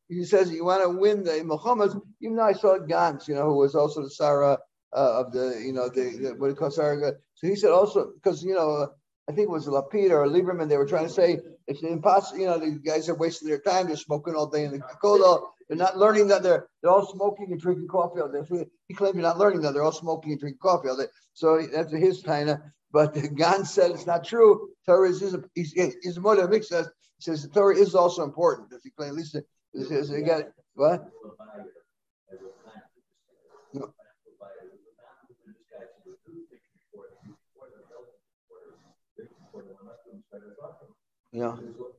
he says you want to win the Muhammad. Even though I saw Gantz, you know, who was also the Sarah uh, of the, you know, the, the what do you call Sarah? So he said also because you know. Uh, I think it was Lapid or Lieberman. They were trying to say it's impossible. You know, the guys are wasting their time. They're smoking all day in the kollel. They're not learning that they're they're all smoking and drinking coffee all day. He claimed you're not learning that they're all smoking and drinking coffee all day. So that's his kind of. But Gan said it's not true. Torah is is he's he's a mother mix says he says the Torah is also important. Does he claim at least it says he got what? No. Yeah.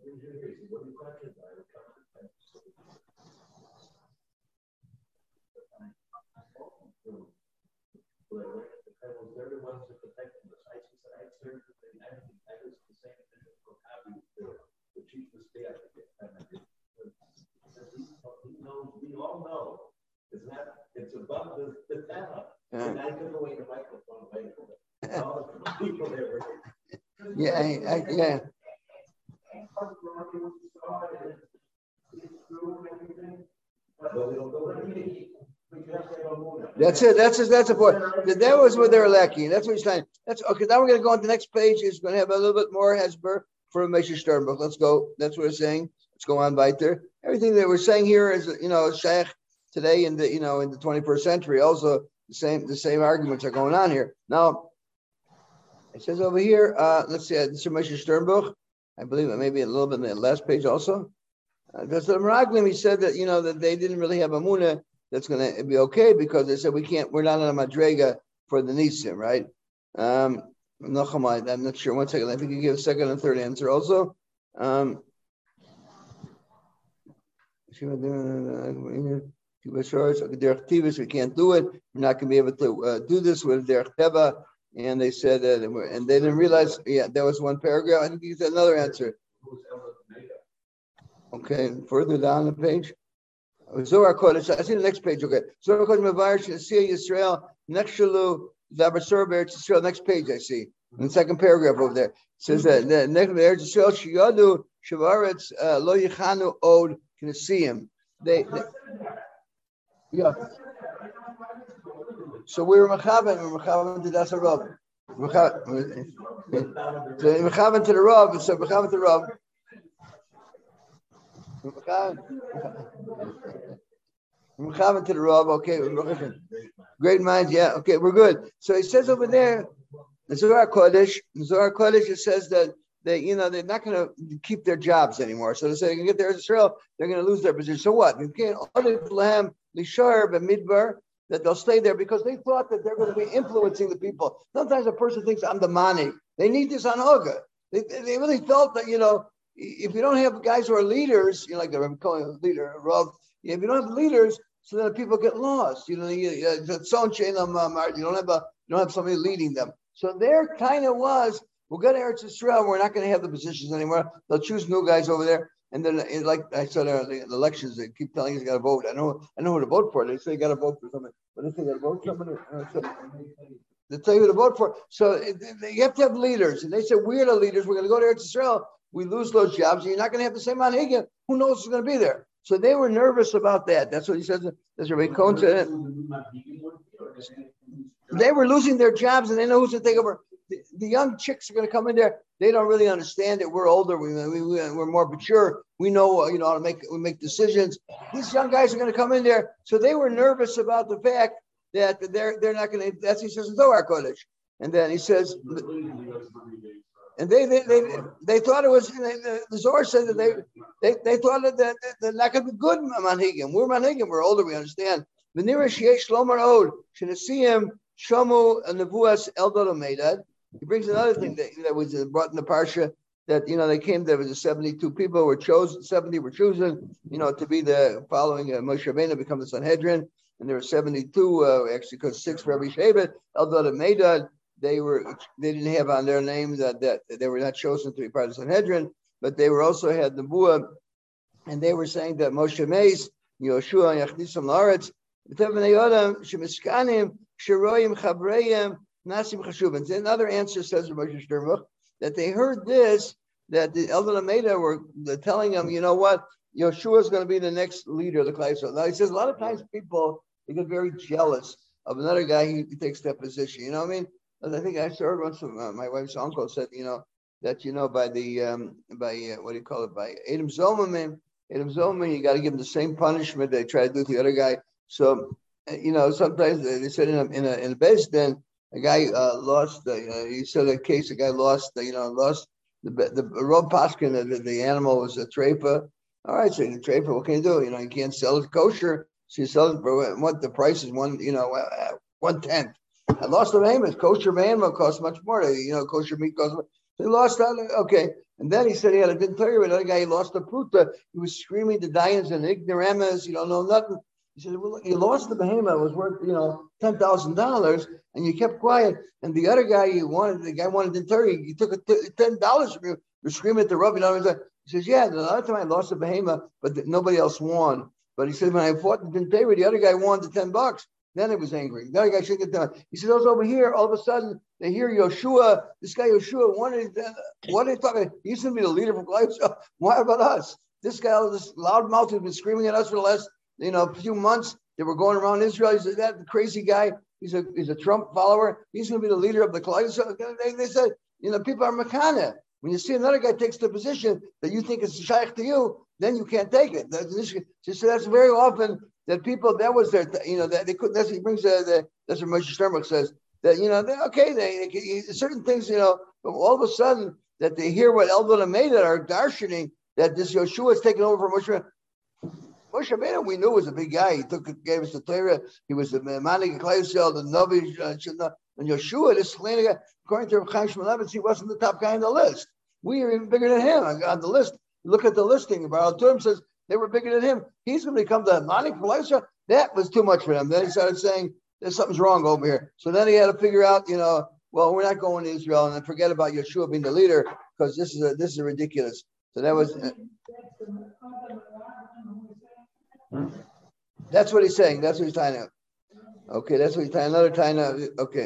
We all know it's not, it's above the, the talent. And I give away the microphone away from all the people there. Yeah, I, I, yeah. That's it. That's it. That's the point. That was what they were lacking. That's what he's saying. That's okay. Now we're going to go on to the next page. It's going to have a little bit more Hesber for Moshe Sternbuch. Let's go. That's what we're saying. Let's go on by there. Everything that we're saying here is, you know, Shaykh today in the, you know, in the twenty-first century. Also, the same, the same arguments are going on here. Now, it says over here. Uh, let's see. This is Moshe Sternbuch. I believe it may be a little bit in the last page also. Because uh, the Meraglim, he said that, you know, that they didn't really have a Munah that's going to be okay because they said we can't, we're not on a Madrega for the Nisim, right? Um, I'm not sure. One second. I think you give a second and third answer also. Um, we can't do it. We're not going to be able to uh, do this with Derech Teva. And they said that, and they didn't realize, yeah, there was one paragraph. I think you said another answer. Okay, further down the page. Zohar Kodesh, I see the next page, okay. Zohar Kodesh Mevar Shesiya Yisrael, Nechshalu, Zabasur Be'eretz Yisrael, next page I see. In the second paragraph over there. It says that the next Be'eretz Yisrael, Shiyadu, Shavaretz, Lo Yichanu Od, Knesiyim. They, they, yeah. So we were Mechavan, we were Mechavan to Das Rav. Mechavan to the Rav, so Mechavan to the Rav. Mechavan to the Rav, okay. Great minds, yeah, okay, we're good. So it says over there, the Zohar Kodesh, the Zohar Kodesh, it says that they, you know, they're not going to keep their jobs anymore. So they say they can get there to Israel, they're going to lose their position. So what? You can't that they'll stay there because they thought that they're going to be influencing the people. Sometimes a person thinks I'm the mani. They need this on Hoga. They, they really felt that, you know, if you don't have guys who are leaders, you know, like I'm calling a leader, Rav, if you don't have leaders, so then people get lost. You know, you, you don't have a, you don't have somebody leading them. So there kind of was, we'll go to Eretz Yisrael, we're not going to have the positions anymore. They'll choose new guys over there. And then, like I said, uh, the, the elections, they keep telling you you got to vote. I know, I know who to vote for. They say you got to vote for somebody, but they say you got to vote for somebody. Uh, so they tell you who to vote for. So it, it, you have to have leaders. And they say we're the leaders. We're going to go to Eretz Yisrael. We lose those jobs, and you're not going to have the same manhigim. Who knows who's going to be there? So they were nervous about that. That's what he says. There's Rabbi Cohen said. They were losing their jobs, and they know who's going to take over. The, the young chicks are going to come in there. They don't really understand it. We're older. We, we, we're more mature. We know, you know, how to make, we make decisions. These young guys are going to come in there. So they were nervous about the fact that they're they're not going to, that's what he says in Zohar Kodesh. And then he says, and they they they, they thought it was, the, the Zohar said that they they, they thought that they're, they're not going to be good manhigim. We're manhigim. We're older. We understand. V'nira sheyesh shlomer od shenasiyim shomu nevuas eldol meidad. He brings another thing that, that was brought in the parsha that, you know, they came, there was a seventy-two people were chosen, seventy were chosen, you know, to be the following uh, Moshe Rabbeinu become the Sanhedrin, and there were seventy-two, uh, actually, because six for every Shevet, Eldad and Medad, they were, they didn't have on their name that, that they were not chosen to be part of the Sanhedrin, but they were also had the Buah, and they were saying that Moshe Meis, Yoshua, Yachnisam Laaretz, B'tevnei Yodam, Shemiskanim, Sheroyim Chabreim, Nasim Chashuvin. Another answer says Moshe Sternbuch that they heard this, that the Eldad Ameda were telling them, you know what, Yeshua is going to be the next leader of the Klal Yisrael. Now he says a lot of times people they get very jealous of another guy. He, he takes that position. You know what I mean? I think I heard once from uh, my wife's uncle said, you know, that you know by the um, by uh, what do you call it by Adam Zomerman. Adam Zomerman, you got to give him the same punishment they try to do to the other guy. So uh, you know, sometimes they, they said in a in a in a base then a guy uh, lost. Uh, you know, he said a case a guy lost. Uh, you know, lost the the, the Rob Paskin. The, the animal was a treifa. All right, so the treifa, what can you do? You know, you can't sell it kosher. So you sell it for what the price is one. You know, uh, one tenth. I lost the behemoth. Kosher behemoth costs much more. You know, kosher meat costs more. So he lost that. Okay. And then he said he had a didn't tell you another guy, he lost the pruta. He was screaming the Dians and ignoramus, you don't know nothing. He said, well, you lost the behemoth. It was worth, you know, ten thousand dollars and you kept quiet. And the other guy you wanted, the guy wanted to tell you, he took ten dollars from you. You're screaming at the Rabbi. He says, yeah, the other time I lost the behemoth, but nobody else won. But he said, when I fought the Dinteri, the other guy won the ten bucks. Then it was angry. The other guy should get done. He said, "Those over here, all of a sudden, they hear Yeshua. This guy Yeshua, what are, what are they talking about? He used to be the leader for Klal Yisrael. Why about us? This guy, this loudmouth, has been screaming at us for the last, you know, few months. They were going around Israel. He said, that crazy guy, he's a he's a Trump follower. He's going to be the leader of the Klal Yisrael." They, they said, you know, people are makana. When you see another guy takes the position that you think is shaykh to you, then you can't take it. That's, so that's very often that people, that was their, you know, that they couldn't, that's what he brings, uh, the, that's what Moshe Sternbuch says, that, you know, they, okay, they, they, certain things, you know, but all of a sudden that they hear what Elvin made it, are darshaning, that this Yeshua is taking over for Moshe. Moshe Rabbeinu, we knew was a big guy. He took, gave us the Torah. He was the Manik Klal Yisrael, the Navi, uh, and Yeshua, this guy, according to Chaim Shmulevitz, he wasn't the top guy on the list. We are even bigger than him on the list. Look at the listing. Baal Turim says they were bigger than him. He's going to become the Manik Klal Yisrael. That was too much for him. Then he started saying, there's something's wrong over here. So then he had to figure out, you know, well, we're not going to Israel, and then forget about Yeshua being the leader, because this is a, this is ridiculous. So that was, uh, that's what he's saying. That's what he's tying out. Okay, that's what he's tying. Another tying out. Okay.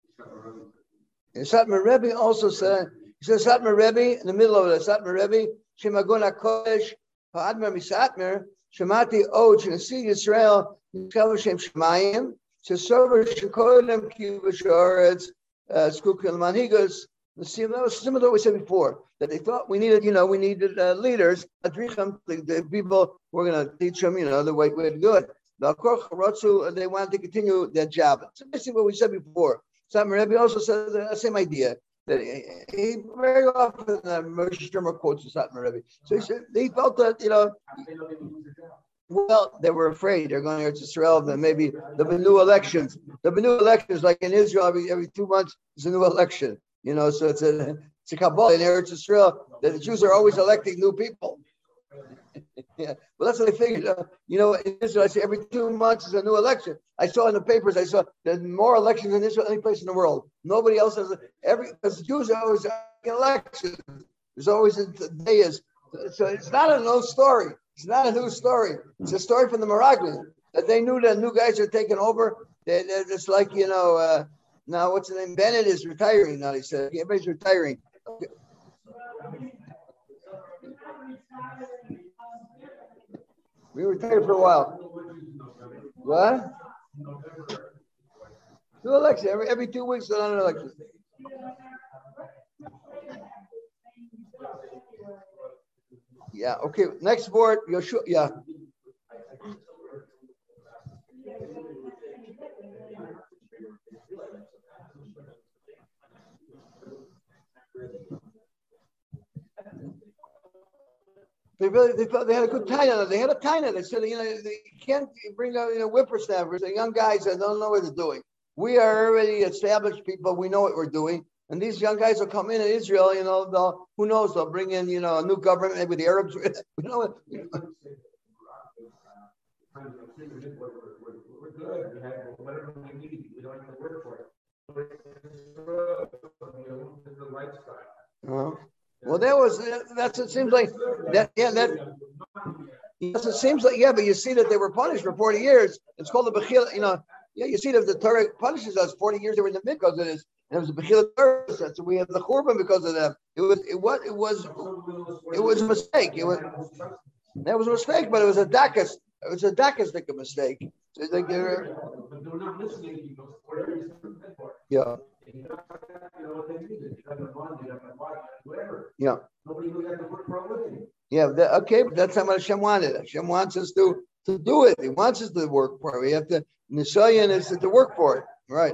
Satmar Rebbe also said, he says Satmar Rebbe in the middle of it. Satmar Rebbe, Shemagon HaKodesh, Ha'admar Misatmar, Shemati Od, Shenasi Yisrael, Yisrael Shem Shemayim, Shesover Shekodem Kivashoretz, Skukil Manhigos. That was similar to what we said before, that they thought we needed, you know, we needed uh, leaders, the, the people who were going to teach them, you know, the right way to do it. They wanted to continue their job. So basically what we said before. Satmar Rebbe also said the same idea, that he, he very often, uh, Moshe Sternbuch quotes Satmar Rebbe. So he said, they felt that, you know, well, they were afraid they're going to Israel, then maybe there'll be new elections. There'll be new elections, like in Israel, every, every two months, there's a new election. You know, so it's a it's a Kabbalah in Eretz Israel that the Jews are always electing new people. Yeah, well, that's what I figured. Uh, you know, in Israel, I say every two months is a new election. I saw in the papers, I saw there's more elections in Israel than any place in the world. Nobody else has a, every because the Jews are always having elections. There's always a day is so it's not a new story. It's not a new story. It's a story from the Meraglim that they knew that new guys are taking over. They, it's like you know. Uh, Now, what's the name? Bennett is retiring now. He said, everybody's retiring. Okay. We retired for a while. What? New election. Every, every two weeks, on an election. Yeah, okay. Next board, Yoshua. Yeah. They really, they felt they had a good taina. They had a taina. They said, you know, they can't bring out, you know, whippersnappers, the young guys that don't know what they're doing. We are already established people. We know what we're doing. And these young guys will come in in Israel, you know, they'll, who knows, they'll bring in, you know, a new government, maybe the Arabs. You know what? We're good. We have whatever we need. We don't have to work for it. The right side. Uh-huh. Well, that was, that's, it seems like, that, yeah, that, yes, it seems like, yeah, but you see that they were punished for forty years. It's called the Bechila, you know, yeah, you see that the Torah punishes us forty years they were in the mid because of this. And it was a Bechila Torah, so we have the Churban because of them. It was, it was, it was, it was a mistake. It was, That was a mistake, but it was a Dacus. It was a Dacus mistake. So like they were, but they're not listening to those four areas for. Yeah. You know what they needed. You got the one, you got the one, whatever. Yeah. Nobody knew that to work for a living. Yeah, that, okay, but that's not what Hashem wanted. Hashem wants us to, to do it. He wants us to work for it. We have to, Nisayan is to, to work for it. Right.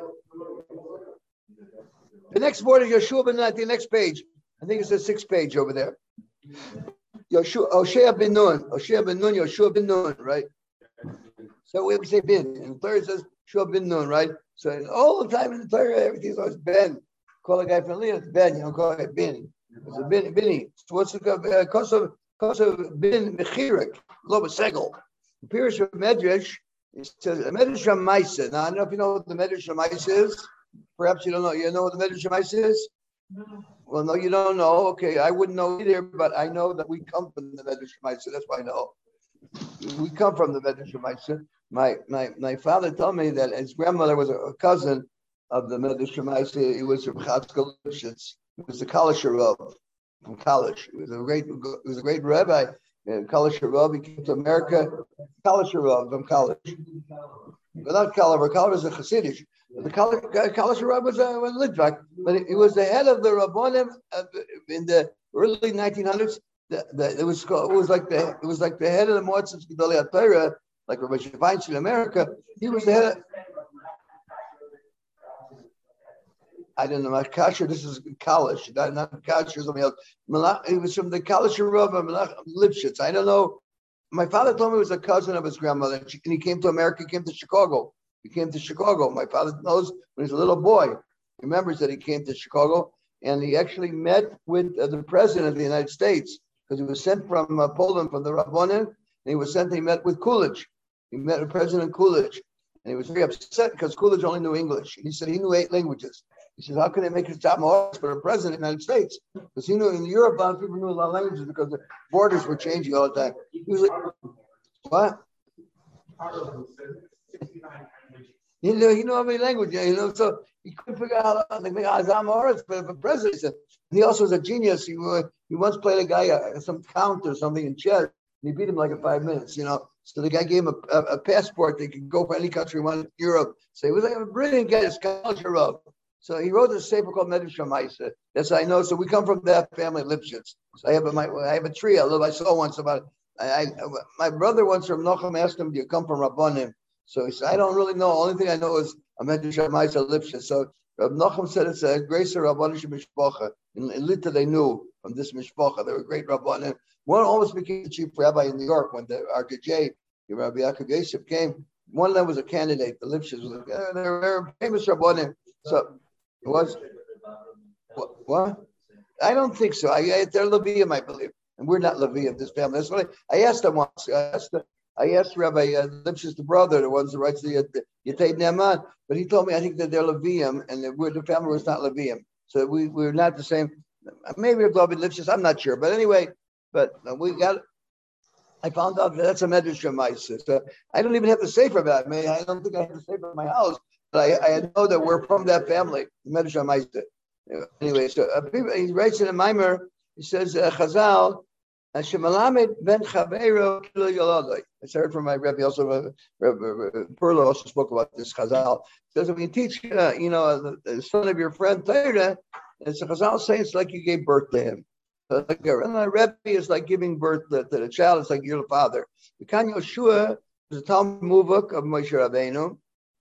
The next word is Yeshua ben Nun, the next page. I think it's the sixth page over there. Yeshua, Oshea ben Nun. Oshea ben Nun, Yeshua ben Nun, right? So we say bin. And the third says Yeshua ben Nun, right? So all the time in the Torah, everything's always Ben. Call a guy from Leah, it's Ben. You don't call it bin. It's a bin, binny. So what's the cause of cause of bin mechirik? Lo b'segel. The Pirish of Medrash, it says Medrash Shamaisa. Now I don't know if you know what the Medrash Shamaisa is. Perhaps you don't know. You know what the Medrash Shamaisa is? No. Well, no, you don't know. Okay, I wouldn't know either, but I know that we come from the Medrash Shamaisa. That's why I know. We come from the Medrash Shamaisa. My my my father told me that his grandmother was a, a cousin of the Medrash Shamaisa. He was from Chatzkel Lipshitz. He was the Kalish Rav from Kalish. He was a great, he was a great rabbi. Kalish Rav. He came to America. Kalish Rav from Kalish. But not Kalish. Kalish was a Hasidic. The Kalish Rav was a, was a Litvak, but he was the head of the Rabbonim in the early nineteen hundreds. The, the, it was called, it was like the it was like the head of the Moatzim Gedolei HaTorah, like Rabbi Shevine in America. He was the head of, I don't know, Kasher, this is Kalish, not, not Kasher, something else. Malach, he was from the Kalish Rav Malach Lipshitz. I don't know. My father told me he was a cousin of his grandmother, and he came to America, he came to Chicago. He came to Chicago. My father knows when he was a little boy. He remembers that he came to Chicago, and he actually met with uh, the president of the United States, because he was sent from uh, Poland, from the Rabbonim, and he was sent, he met with Coolidge. He met with President Coolidge, and he was very upset because Coolidge only knew English. And he said he knew eight languages. He said, how can they make his job more for the president of the United States? Because he knew in Europe, a lot of people knew a lot of languages because the borders were changing all the time. He was like, what? He knew, he knew how many languages, you know, so he couldn't figure out how to make Azam Oretz, but the president said, and he also was a genius. He, he once played a guy, uh, some count or something in chess, and he beat him like in five minutes, you know. So the guy gave him a, a, a passport. They could go for any country he wanted in Europe. So he was like a brilliant guy, this culture of. So he wrote a paper called Medrash Shamaisa. That's how I know. So we come from that family, Lipshitz. So I have a, my, I have a tree. I live. I saw once about. I, I my brother once from Nochem asked him, "Do you come from Rabbanim?" So he said, "I don't really know. Only thing I know is a Medrash Shamaisa Lipshitz." So Rab Nochem said it's a grace of Rabbanim Mishpacha. In, in Lita, they knew from this Mishpacha. They were great Rabbanim. One almost became the chief rabbi in New York when the R K J, Rabbi Yaakov Yosef came. One of them was a candidate. The Lipshitz was like, eh, they're, they're famous Rabbanim. So it was what, what? I don't think so. I, I they're Levium, I believe, and we're not Levium. This family. That's what I, I asked them once. I asked, the, I asked Rabbi uh, Lipshitz, the brother, the ones that writes the Yetei Ne'eman, but he told me I think that they're Levium, and that we're, the family was not Levium. So we we're not the same. Maybe Rabbi Lipshitz, I'm not sure, but anyway, but we got. I found out that that's a Medrash Shamaisa. So I don't even have to say for that. I mean, I don't think I have to say for my house. But I, I know that we're from that family, Medrash Shamaisa. Anyway, so uh, he writes in a mimer, he says, uh, Chazal, Shemalamed ben Chaveiro kilo yoladoi. I heard from my Rebbe also, uh, Rebbe Perlo also spoke about this Chazal. He says, when you teach, uh, you know, the, the son of your friend Torah, it's a Chazal saying it's like you gave birth to him. So like a, a Rebbe is like giving birth to, to the child. It's like you're the father. The Kan Yoshua is a Talmud Muvak of Moshe Rabbeinu.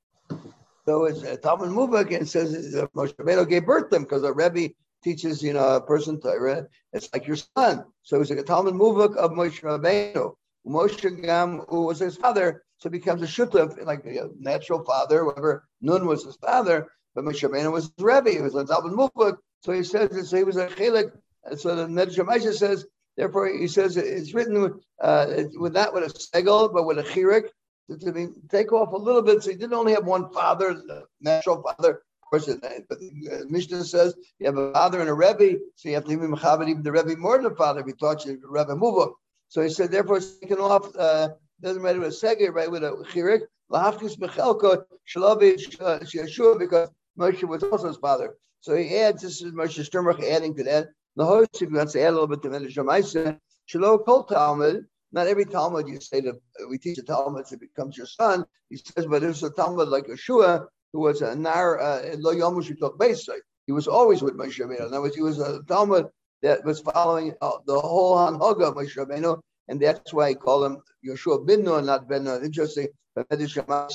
So it's a Talmud Muvak, and it says uh, Moshe Rabbeinu gave birth to him because a Rebbe teaches, you know, a person Torah. It's like your son. So it's like a Talmud Muvak of Moshe Rabbeinu. Moshe Gam, who was his father, so becomes a shutuf, like a natural father, whatever. Nun was his father, but Moshe Rabbeinu was his Rebbe. He was a Talmud Muvak. So he says that so he was a chelik. And so the Medrash Shamaisa says, therefore, he says it's written with, uh, with not with a segel, but with a chirik, to, to be, take off a little bit. So he didn't only have one father, the natural father. Of course, it, but the uh, Mishnah says you have a father and a Rebbe, so you have to be mechabed even the Rebbe more than the father. If he taught you Rebbe Muvak. So he said, therefore, it's taken off, uh, doesn't matter with a segel, right, with a chirik, lahafkis bechelko, shalavish Yeshua, because Moshe was also his father. So he adds, this is Moshe Sternberg adding to that. The host, if you want to add a little bit to Medrash Shamaisa, Shelo Kol Talmud, not every Talmud you say that we teach a Talmud it becomes your son. He says, but there's a Talmud like Yeshua who was a nar lo yomush took base. He was always with Moshe Rabbeinu. In other words, he was a Talmud that was following uh, the whole Hanhaga of Moshe Rabbeinu, and that's why he called him Yeshua bin Nun, not Ben Nun. Interesting. It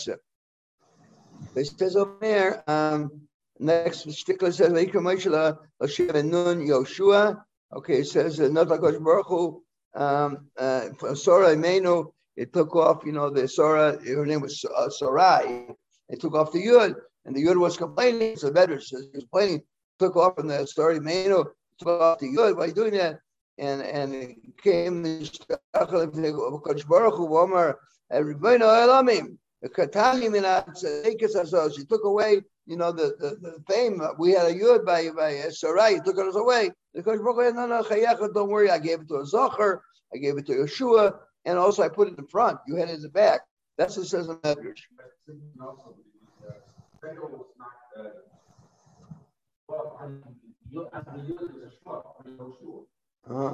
says over there, um, next stickler says, Nun Yoshua. Okay, it says, not like Baruch Hu, um, uh, Sora Imenu, it took off, you know, the Sora, her name was uh, Sarai. It took off the Yud, and the Yud was complaining. So better says he was complaining, took off from the Sora Imenu, took off the Yud. Why are you doing that? And and it came the Baruch Hu, Omar, Everybody Elamim. She took away, you know, the, the, the fame. We had a yud by by Sarai. He took it away. The Kodesh Baruch Hu, no, no, don't worry. I gave it to a zocher. I gave it to Yeshua, and also I put it in front. You had it in the back. That's what it says in the Medrash. Uh-huh.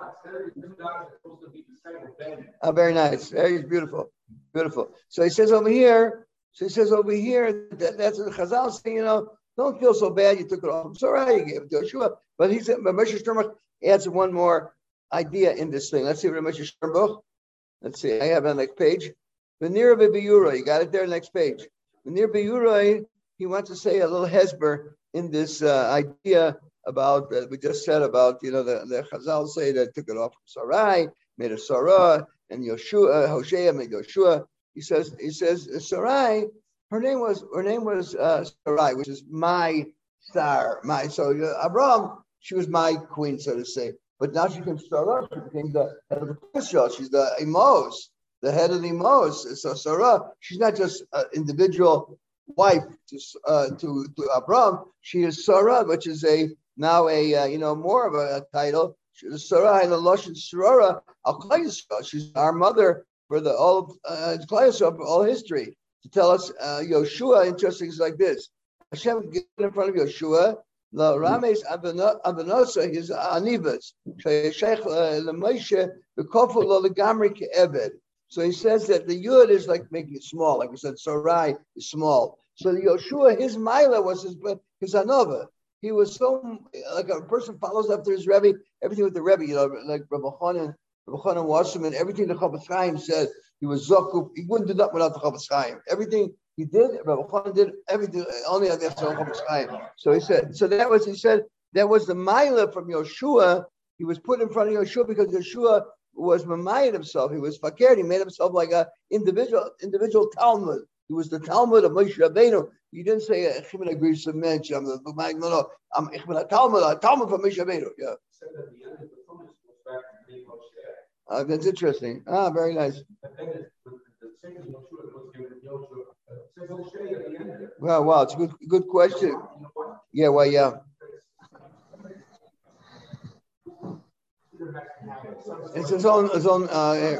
Oh, very nice. Very beautiful. Beautiful. So he says over here, so he says over here, that, that's the Chazal saying, you know, don't feel so bad you took it off. I'm sorry, you gave it to Yeshua. But he said, Moshe Sternbuch adds one more idea in this thing. Let's see what Moshe Sternbuch. Let's see, I have it on the next page. Venir B'Yuroi, you got it there, next page. Venir B'Yuroi, he wants to say a little hesber in this uh, idea about that uh, we just said about, you know, the, the Chazal say that took it off from Sarai, made a Sarah, and Yoshua, Hosea made Yoshua. He says, he says Sarai, her name was her name was uh, Sarai, which is my star, my so uh, Abraham, she was my queen, so to say. But now she became Sarah, she became the head of the Israel. She's the Amos, the head of the Amos. So Sarah, she's not just an individual wife to uh, to to Abraham. She is Sarah, which is a now a uh, you know more of a, a title. She's Sarah and the Lashon Sarah Al Klal Yisrael. She's our mother for the all uh, Klal Yisrael, all history. To tell us uh, Yoshua, interesting is like this. Hashem get in front of Yoshua. The Rames Avanasa is Anivas. Sheikh Lemoshe Bekofu Lo Legamri Ke'eved. So he says that the Yud is like making it small, like we said, Sarai is small. So the Yoshua, his Mila was his his Anova. He was so like a person follows after his Rebbe, everything with the Rebbe, you know, like Rabbi Chanan, Rabbi Chanan Wasserman, everything the Chofetz Chaim said, he was Zokuf, he wouldn't do that without the Chofetz Chaim. Everything he did, Rabbi Chanan did everything only on the Chofetz Chaim. So he said, so that was, he said, that was the Mila from Yoshua. He was put in front of Yoshua because Yoshua was Mamayit himself. He was Fakir. He made himself like a individual, individual Talmud. He was the Talmud of Moshe Rabbeinu. He didn't say, "Ich bin a Greece mensch." I'm the no, no. I'm ich bin a Talmud, a Talmud from Moshe Rabbeinu. Yeah. Uh, that's interesting. Ah, very nice. Wow, wow, it's a good, good question. Yeah, well, yeah. It's his own, his own. Uh,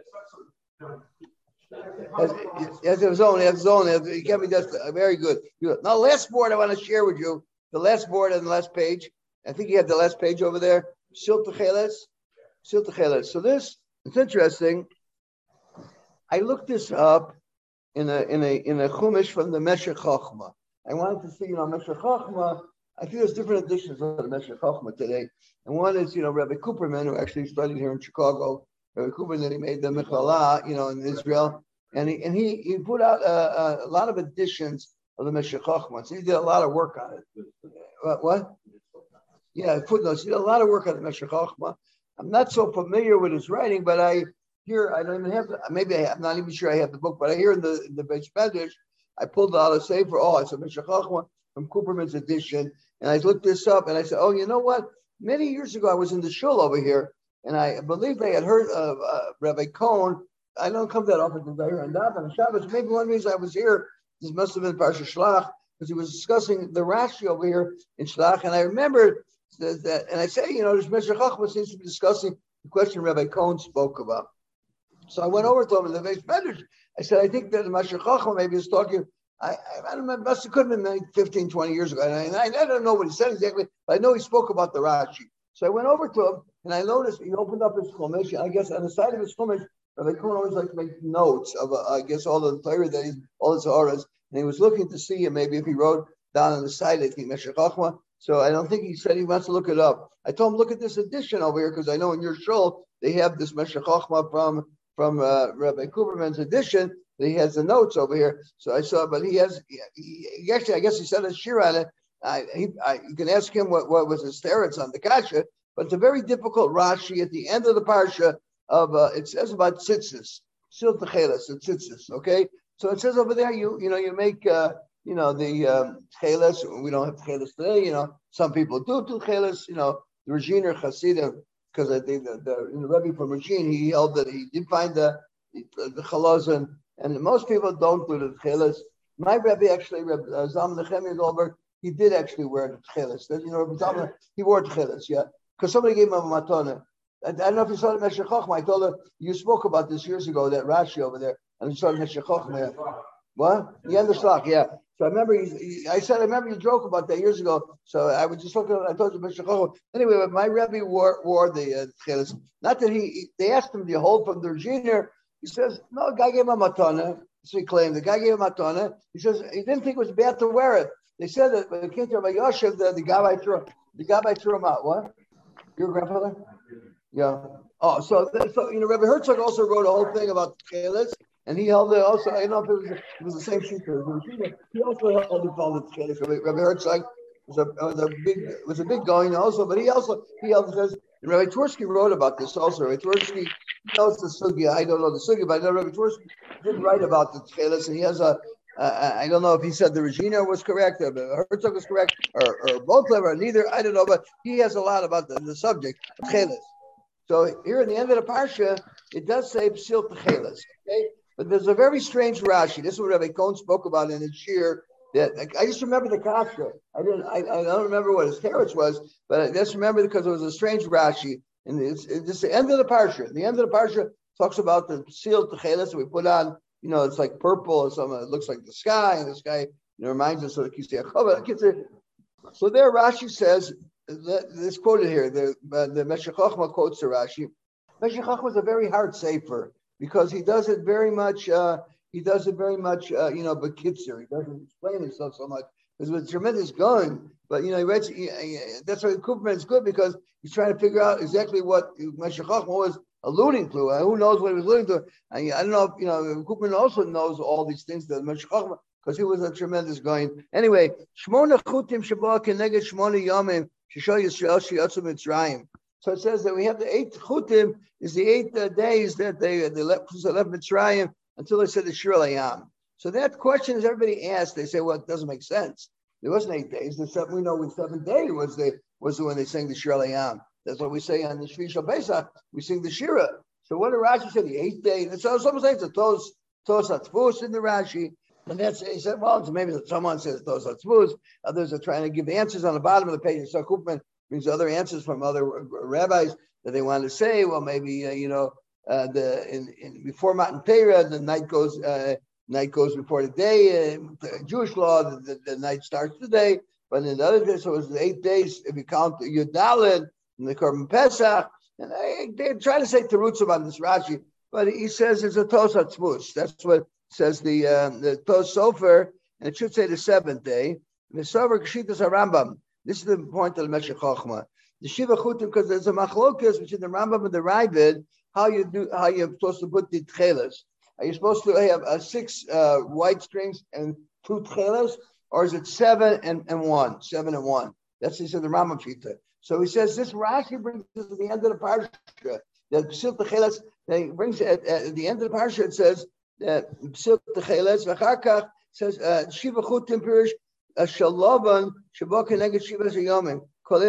Has, has his own, has his own. It can be just uh, very good. Now, last board I want to share with you. The last board on the last page. I think you have the last page over there. Silta Cheles. Silta Cheles. So this, it's interesting. I looked this up in a in a in a chumash from the Meshech Chochma. I wanted to see, you know, Meshech Chochma. I think there's different editions of the Meshech Chochma today. And one is, you know, Rabbi Cooperman, who actually studied here in Chicago. Rabbi Cooperman, he made the Mechala, you know, in Israel. And he and he, he put out uh, a lot of editions of the Meshech Chochma. So he did a lot of work on it. What? what? Yeah, footnotes. He did a lot of work on the Meshech Chochma. I'm not so familiar with his writing, but I hear, I don't even have, the, maybe I have, I'm not even sure I have the book, but I hear in the, in the Beis Medrash, I pulled out a sefer, oh, it's a Meshech Chochma from Cooperman's edition. And I looked this up and I said, oh, you know what? Many years ago, I was in the shul over here, and I believe they had heard of uh, Rabbi Cohn. I don't come that often because I hear on Daf and Shabbos. Maybe one reason I was here, this must have been Parsha Shlach, because he was discussing the Rashi over here in Shlach. And I remember that, that and I say, you know, this Meshech Chochma seems to be discussing the question Rabbi Cohn spoke about. So I went over to him in the Beis Medrash. I said, I think that the Meshech Chochma maybe is talking, I, I, I don't remember, it could have been fifteen, twenty years ago. And I, I don't know what he said exactly, but I know he spoke about the Rashi. So I went over to him, And I noticed he opened up his chumash. I guess on the side of his chumash, Rabbi Cohen always liked to make notes of, uh, I guess, all the Torah that he's, all his horas. And he was looking to see maybe if he wrote down on the side, I think Meshech Chochmah. So I don't think he said he wants to look it up. I told him, look at this edition over here, because I know in your shul they have this Meshech Chochmah from from uh, Rabbi Kuberman's edition. He has the notes over here. So I saw, but he has, he, he actually, I guess he said a shir on it. I, he, I, you can ask him what, what was his teretz on the kasha, but it's a very difficult Rashi at the end of the parsha of, uh, it says about tzitzis, sil techeles, and tzitzis, okay? So it says over there, you you know, you make, uh, you know, the um, techeles, we don't have techeles today, you know, some people do do techeles, you know, the Reginer Hasidim, because I think the, the, in the Rebbe from Regine, he held that he did find the, the, the chalazon, and most people don't do the techeles. My Rebbe actually, Rebbe uh, Zalman Nechemia Goldberg, he did actually wear the techeles. You know, Rebbe Zalman, he wore techeles, yeah, because somebody gave him a matana. I, I don't know if you saw the Meshech Chochmah. I told her, you spoke about this years ago, that Rashi over there, and you saw the Meshech Chochmah. What? Yeah, the stock, yeah. So I remember, he, he, I said, I remember you joke about that years ago. So I was just looking, I told you Meshech Chochmah. Anyway, my Rebbe wore, wore the uh, techeles. Not that he, they asked him, do you hold from the Reginer? He says, no, the guy gave him a matana. So he claimed, the guy gave him a matana. He says, he didn't think it was bad to wear it. They said that when it came to Rabbi Yoshev, the, the Gabbai threw, the Gabbai threw him out. What? Your grandfather? Yeah. Oh, so, so you know, Rabbi Herzog also wrote a whole thing about techeles, and he held it also. I don't know if it was, it was the same shooter. He also held it called the techeles. Rabbi Herzog was a, was a big was a big going also, but he also he also says. And Rabbi Twersky wrote about this also. Rabbi Twersky knows the sugya. I don't know the sugya, but I know Rabbi Twersky did write about the techeles, and he has a. Uh, I don't know if he said the Regina was correct, or Herzog was correct, or, or both of them, or neither. I don't know, but he has a lot about the, the subject of techeles. So here in the end of the parsha, it does say psil techeles, okay? But there's a very strange Rashi. This is what Rabbi Cohen spoke about in his shir. That I just remember the kasha. I didn't. I, I don't remember what his teretz was, but I just remember because it was a strange Rashi. And it's, it's the end of the parsha. The end of the parsha talks about the psil techeles that we put on. You know, it's like purple or something. It looks like the sky, and the sky, you know, reminds us of the Kisei HaChavah. So there, Rashi says, this quoted here, the uh, the Meshech Chochmah quotes the Rashi. Meshech Chochmah is a very hard sefer because he does it very much. Uh, he does it very much. Uh, you know, bekitzer. He doesn't explain himself so much. It's with tremendous going, but you know, he writes. He, he, that's why Kuperman is good because he's trying to figure out exactly what Meshech Chochmah was alluding to. Uh, who knows what he was alluding to? I, I don't know if, you know, Kuperman also knows all these things that Meshech Chochmah, because he was a tremendous going. Anyway, Shmona Chutim Shabbat Keneged Shmona Yomim Shisho Yisrael Shiyatzu Mitzrayim. So it says that we have the eight Chutim is the eight uh, days that they they left, they left Mitzrayim until they said the Shir Layam. So that question is everybody asked. They say, well, it doesn't make sense. There wasn't eight days. The seven, we know the seventh day was the was the when they sang the Shir Layam. That's what we say on the Shvi Shal Pesach. We sing the Shira. So what did Rashi say? The eighth day. And so someone says the Tos Tos Hatzvus in the Rashi. And that's, he said, well, maybe someone says Tos Hatzvus. Others are trying to give answers on the bottom of the page. So Kuperman brings other answers from other rabbis that they want to say. Well, maybe uh, you know uh, the in, in before Matan Torah, the night goes uh, night goes before the day. Uh, the Jewish law, the, the, the night starts the day. But in the other days, so it was eight days. If you count Yud Daled and the Korban Pesach, and they, they're trying to say terutzim on this Rashi, but he says it's a Tos Hatzvus. That's what says the um, the Tos Sofer, and it should say the seventh day. The Sofer Kshitas HaRambam. This is the point of the Meshech Chochmah. The Shiva Chutim, because there's a machlokas between the Rambam and the Ravid, how you do, how you're supposed to put the tcheles. Are you supposed to have uh, six uh, white strings and two tcheles, or is it seven and, and one? Seven and one. That's he said the Rambam Shita. So he says this Rashi brings us to the end of the parsha. That psil techeles, he brings it at, at the end of the parsha. It says that psil techeles v'chakach says shiva chutim pirish shalavan shabok keneged shiva zayomim.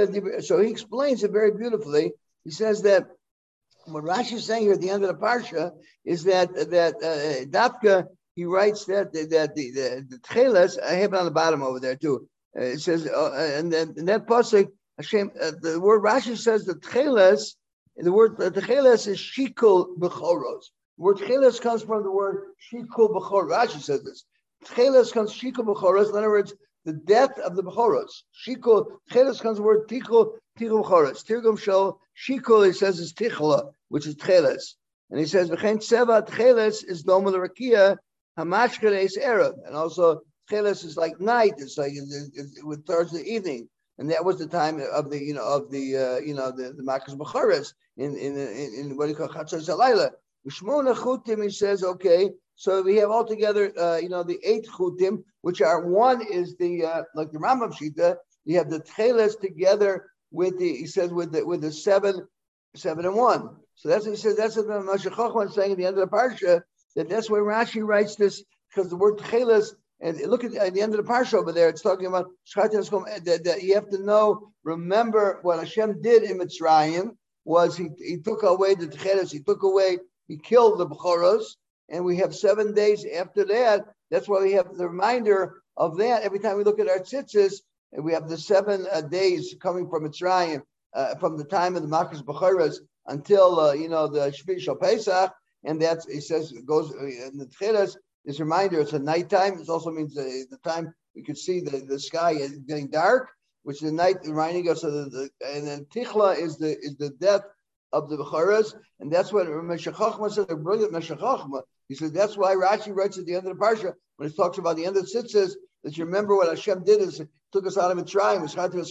So he explains it very beautifully. He says that what Rashi is saying here at the end of the parsha is that that uh, Dafka, he writes that that, that the the, the techeles, I have it on the bottom over there too. Uh, it says uh, and then in that pasuk. Hashem, uh, the word Rashi says the tcheles, the word the tcheles is shikul b'choros. The word tcheles comes from the word shikul b'chor. Rashi says this. Tcheles comes shikul b'choros. In other words, the death of the b'choros. Shikul tcheles comes from the word tikul Tirgum Choros. Tirgum Shel Shikol, he says, is Tichla, which is Tcheles. And he says, V'chein Tseva Tcheles is Doma L'Rakia, Hamashkel is Erev. And also, Tcheles is like night. It's like with Thursday evening. And that was the time of the, you know, of the, uh, you know, the, the Makas B'chares in, in, in, in what do you call Chatzos Halayla. Shmona Chutim, he says, okay, so we have altogether, uh, you know, the eight Chutim, which are, one is the, uh, like the Rambam Shita, you have the Tcheles together with the, he says, with the, with the seven, seven and one. So that's what he says, that's what Moshe Chochman is saying at the end of the Parsha, that that's why Rashi writes this, because the word Tcheles, and look at the, at the end of the Parsha over there, it's talking about that, that you have to know, remember what Hashem did in Mitzrayim was he, he took away the Tcheles, he took away, he killed the B'choros, and we have seven days after that. That's why we have the reminder of that every time we look at our tzitzis, and we have the seven uh, days coming from Mitzrayim, uh, from the time of the Makas B'choros until uh, you know the Shvi Shal Pesach, and that's he says it goes uh, in the Tcheles. This reminder, it's a nighttime. It also means the, the time we could see the, the sky is getting dark, which is the night reminding us of the, the and then Tichla is the is the death of the B'choros, and that's what Meshech Chochmah said, the brilliant Meshech Chochmah. He said that's why Rashi writes at the end of the Parsha, when he talks about the end of the Tzitzis, that you remember what Hashem did is took us out of Mitzrayim,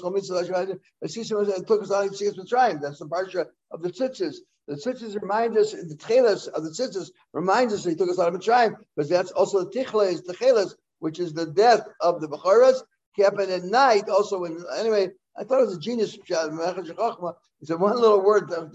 it took us out of Mitzrayim. That's the Parsha of the Tzitzis. The Tzitzis remind us, the Tcheles of the Tzitzis reminds us that he took us out of Mitzrayim, because that's also the Tichla is the Tcheles, which is the death of the B'choros, happened at night. Also, when anyway, I thought it was a genius. He said one little word. That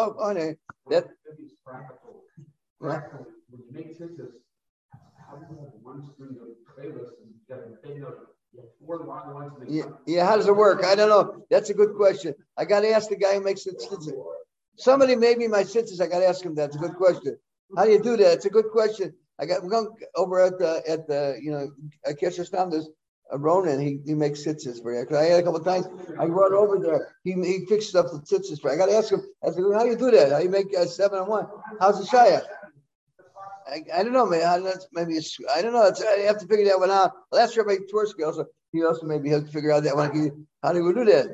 practical. When you make tzitzis, how do you have one string of tcheles and you have a thing of you have four long ones? Yeah, yeah. How does it work? I don't know. That's a good question. I got to ask the guy who makes the tzitzis. Somebody made me my tzitzis. I got to ask him that. It's a good question. How do you do that? It's a good question. I got we're going over at the at the you know at Kesher Stam. There's a Ronan. He he makes tzitzis for you. Because I had a couple of times I run over there. He he fixes up the tzitzis for you. I got to ask him. I said, how do you do that? How do you make uh, seven and one? How's the shayach? I, I don't know, man. Maybe it's, I don't know. It's, I have to figure that one out. Well, that's Rabbi Tversky also. He also maybe has to figure out that one. How do we do that?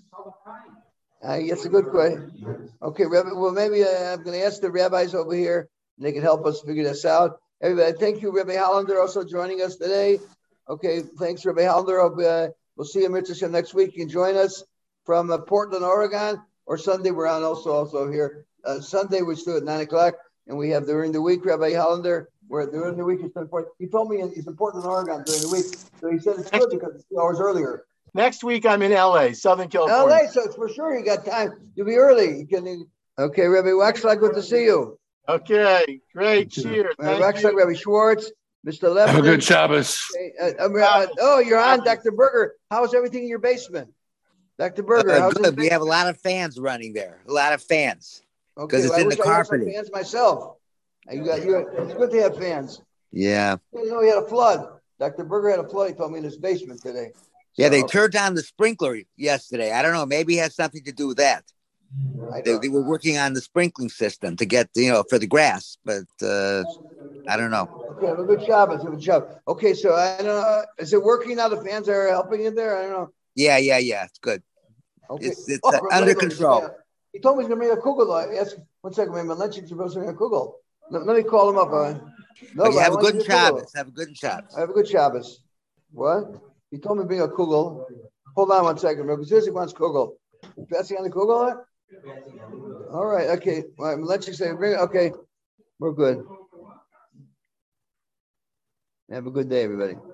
Uh, that's a good question. Okay, Rabbi. Well, maybe uh, I'm going to ask the rabbis over here, and they can help us figure this out. Everybody, thank you, Rabbi Hollander, also joining us today. Okay, thanks, Rabbi Hollander. Hope, uh, we'll see you, Mitzvah, next week. You can join us from uh, Portland, Oregon, or Sunday. We're on also also here. Uh, Sunday we still at nine o'clock. And we have during the week, Rabbi Hollander, where during the week, it's important. He told me he's important in Oregon during the week. So he said it's good because it's two hours earlier. Next week, I'm in L A, Southern California. L A, so it's for sure you got time. You'll be early. You can, okay, Rabbi Waxlack, good to see you. Okay, great. Cheers. Rabbi Waxlack, Rabbi Schwartz, Mister Levin. Have a good Shabbos. Okay, uh, uh, oh, you're on, Doctor Berger. How's everything in your basement? Doctor Berger, uh, how's good. We have a lot of fans running there. A lot of fans. Okay, it's well, in I the wish I had some carpeting. fans myself. You got, you, it's good to have fans. Yeah. You know, he had a flood. Doctor Berger had a flood. He told me in his basement today. Yeah, so, they turned on the sprinkler yesterday. I don't know. Maybe it has something to do with that. They, they were working on the sprinkling system to get, you know, for the grass, but uh, I don't know. Okay, have a good job. Have a good job. Okay, so I don't know. Is it working now? The fans are helping you there? I don't know. Yeah, yeah, yeah. It's good. Okay. It's, it's oh, uh, under control. Yeah. He told me he's going to bring a kugel. I asked, one second, man. Lenchik's supposed to bring a kugel. Let, let me call him up. Uh, no, okay, have a good Shabbos. Shabbos. Have a good Shabbos. Have a good Shabbos. What? He told me to bring a kugel. Hold on one second. Rabbi Zizik wants kugel. Passing on the kugel? All right. Okay. All right. Lenchik say, bring it. Okay. We're good. Have a good day, everybody.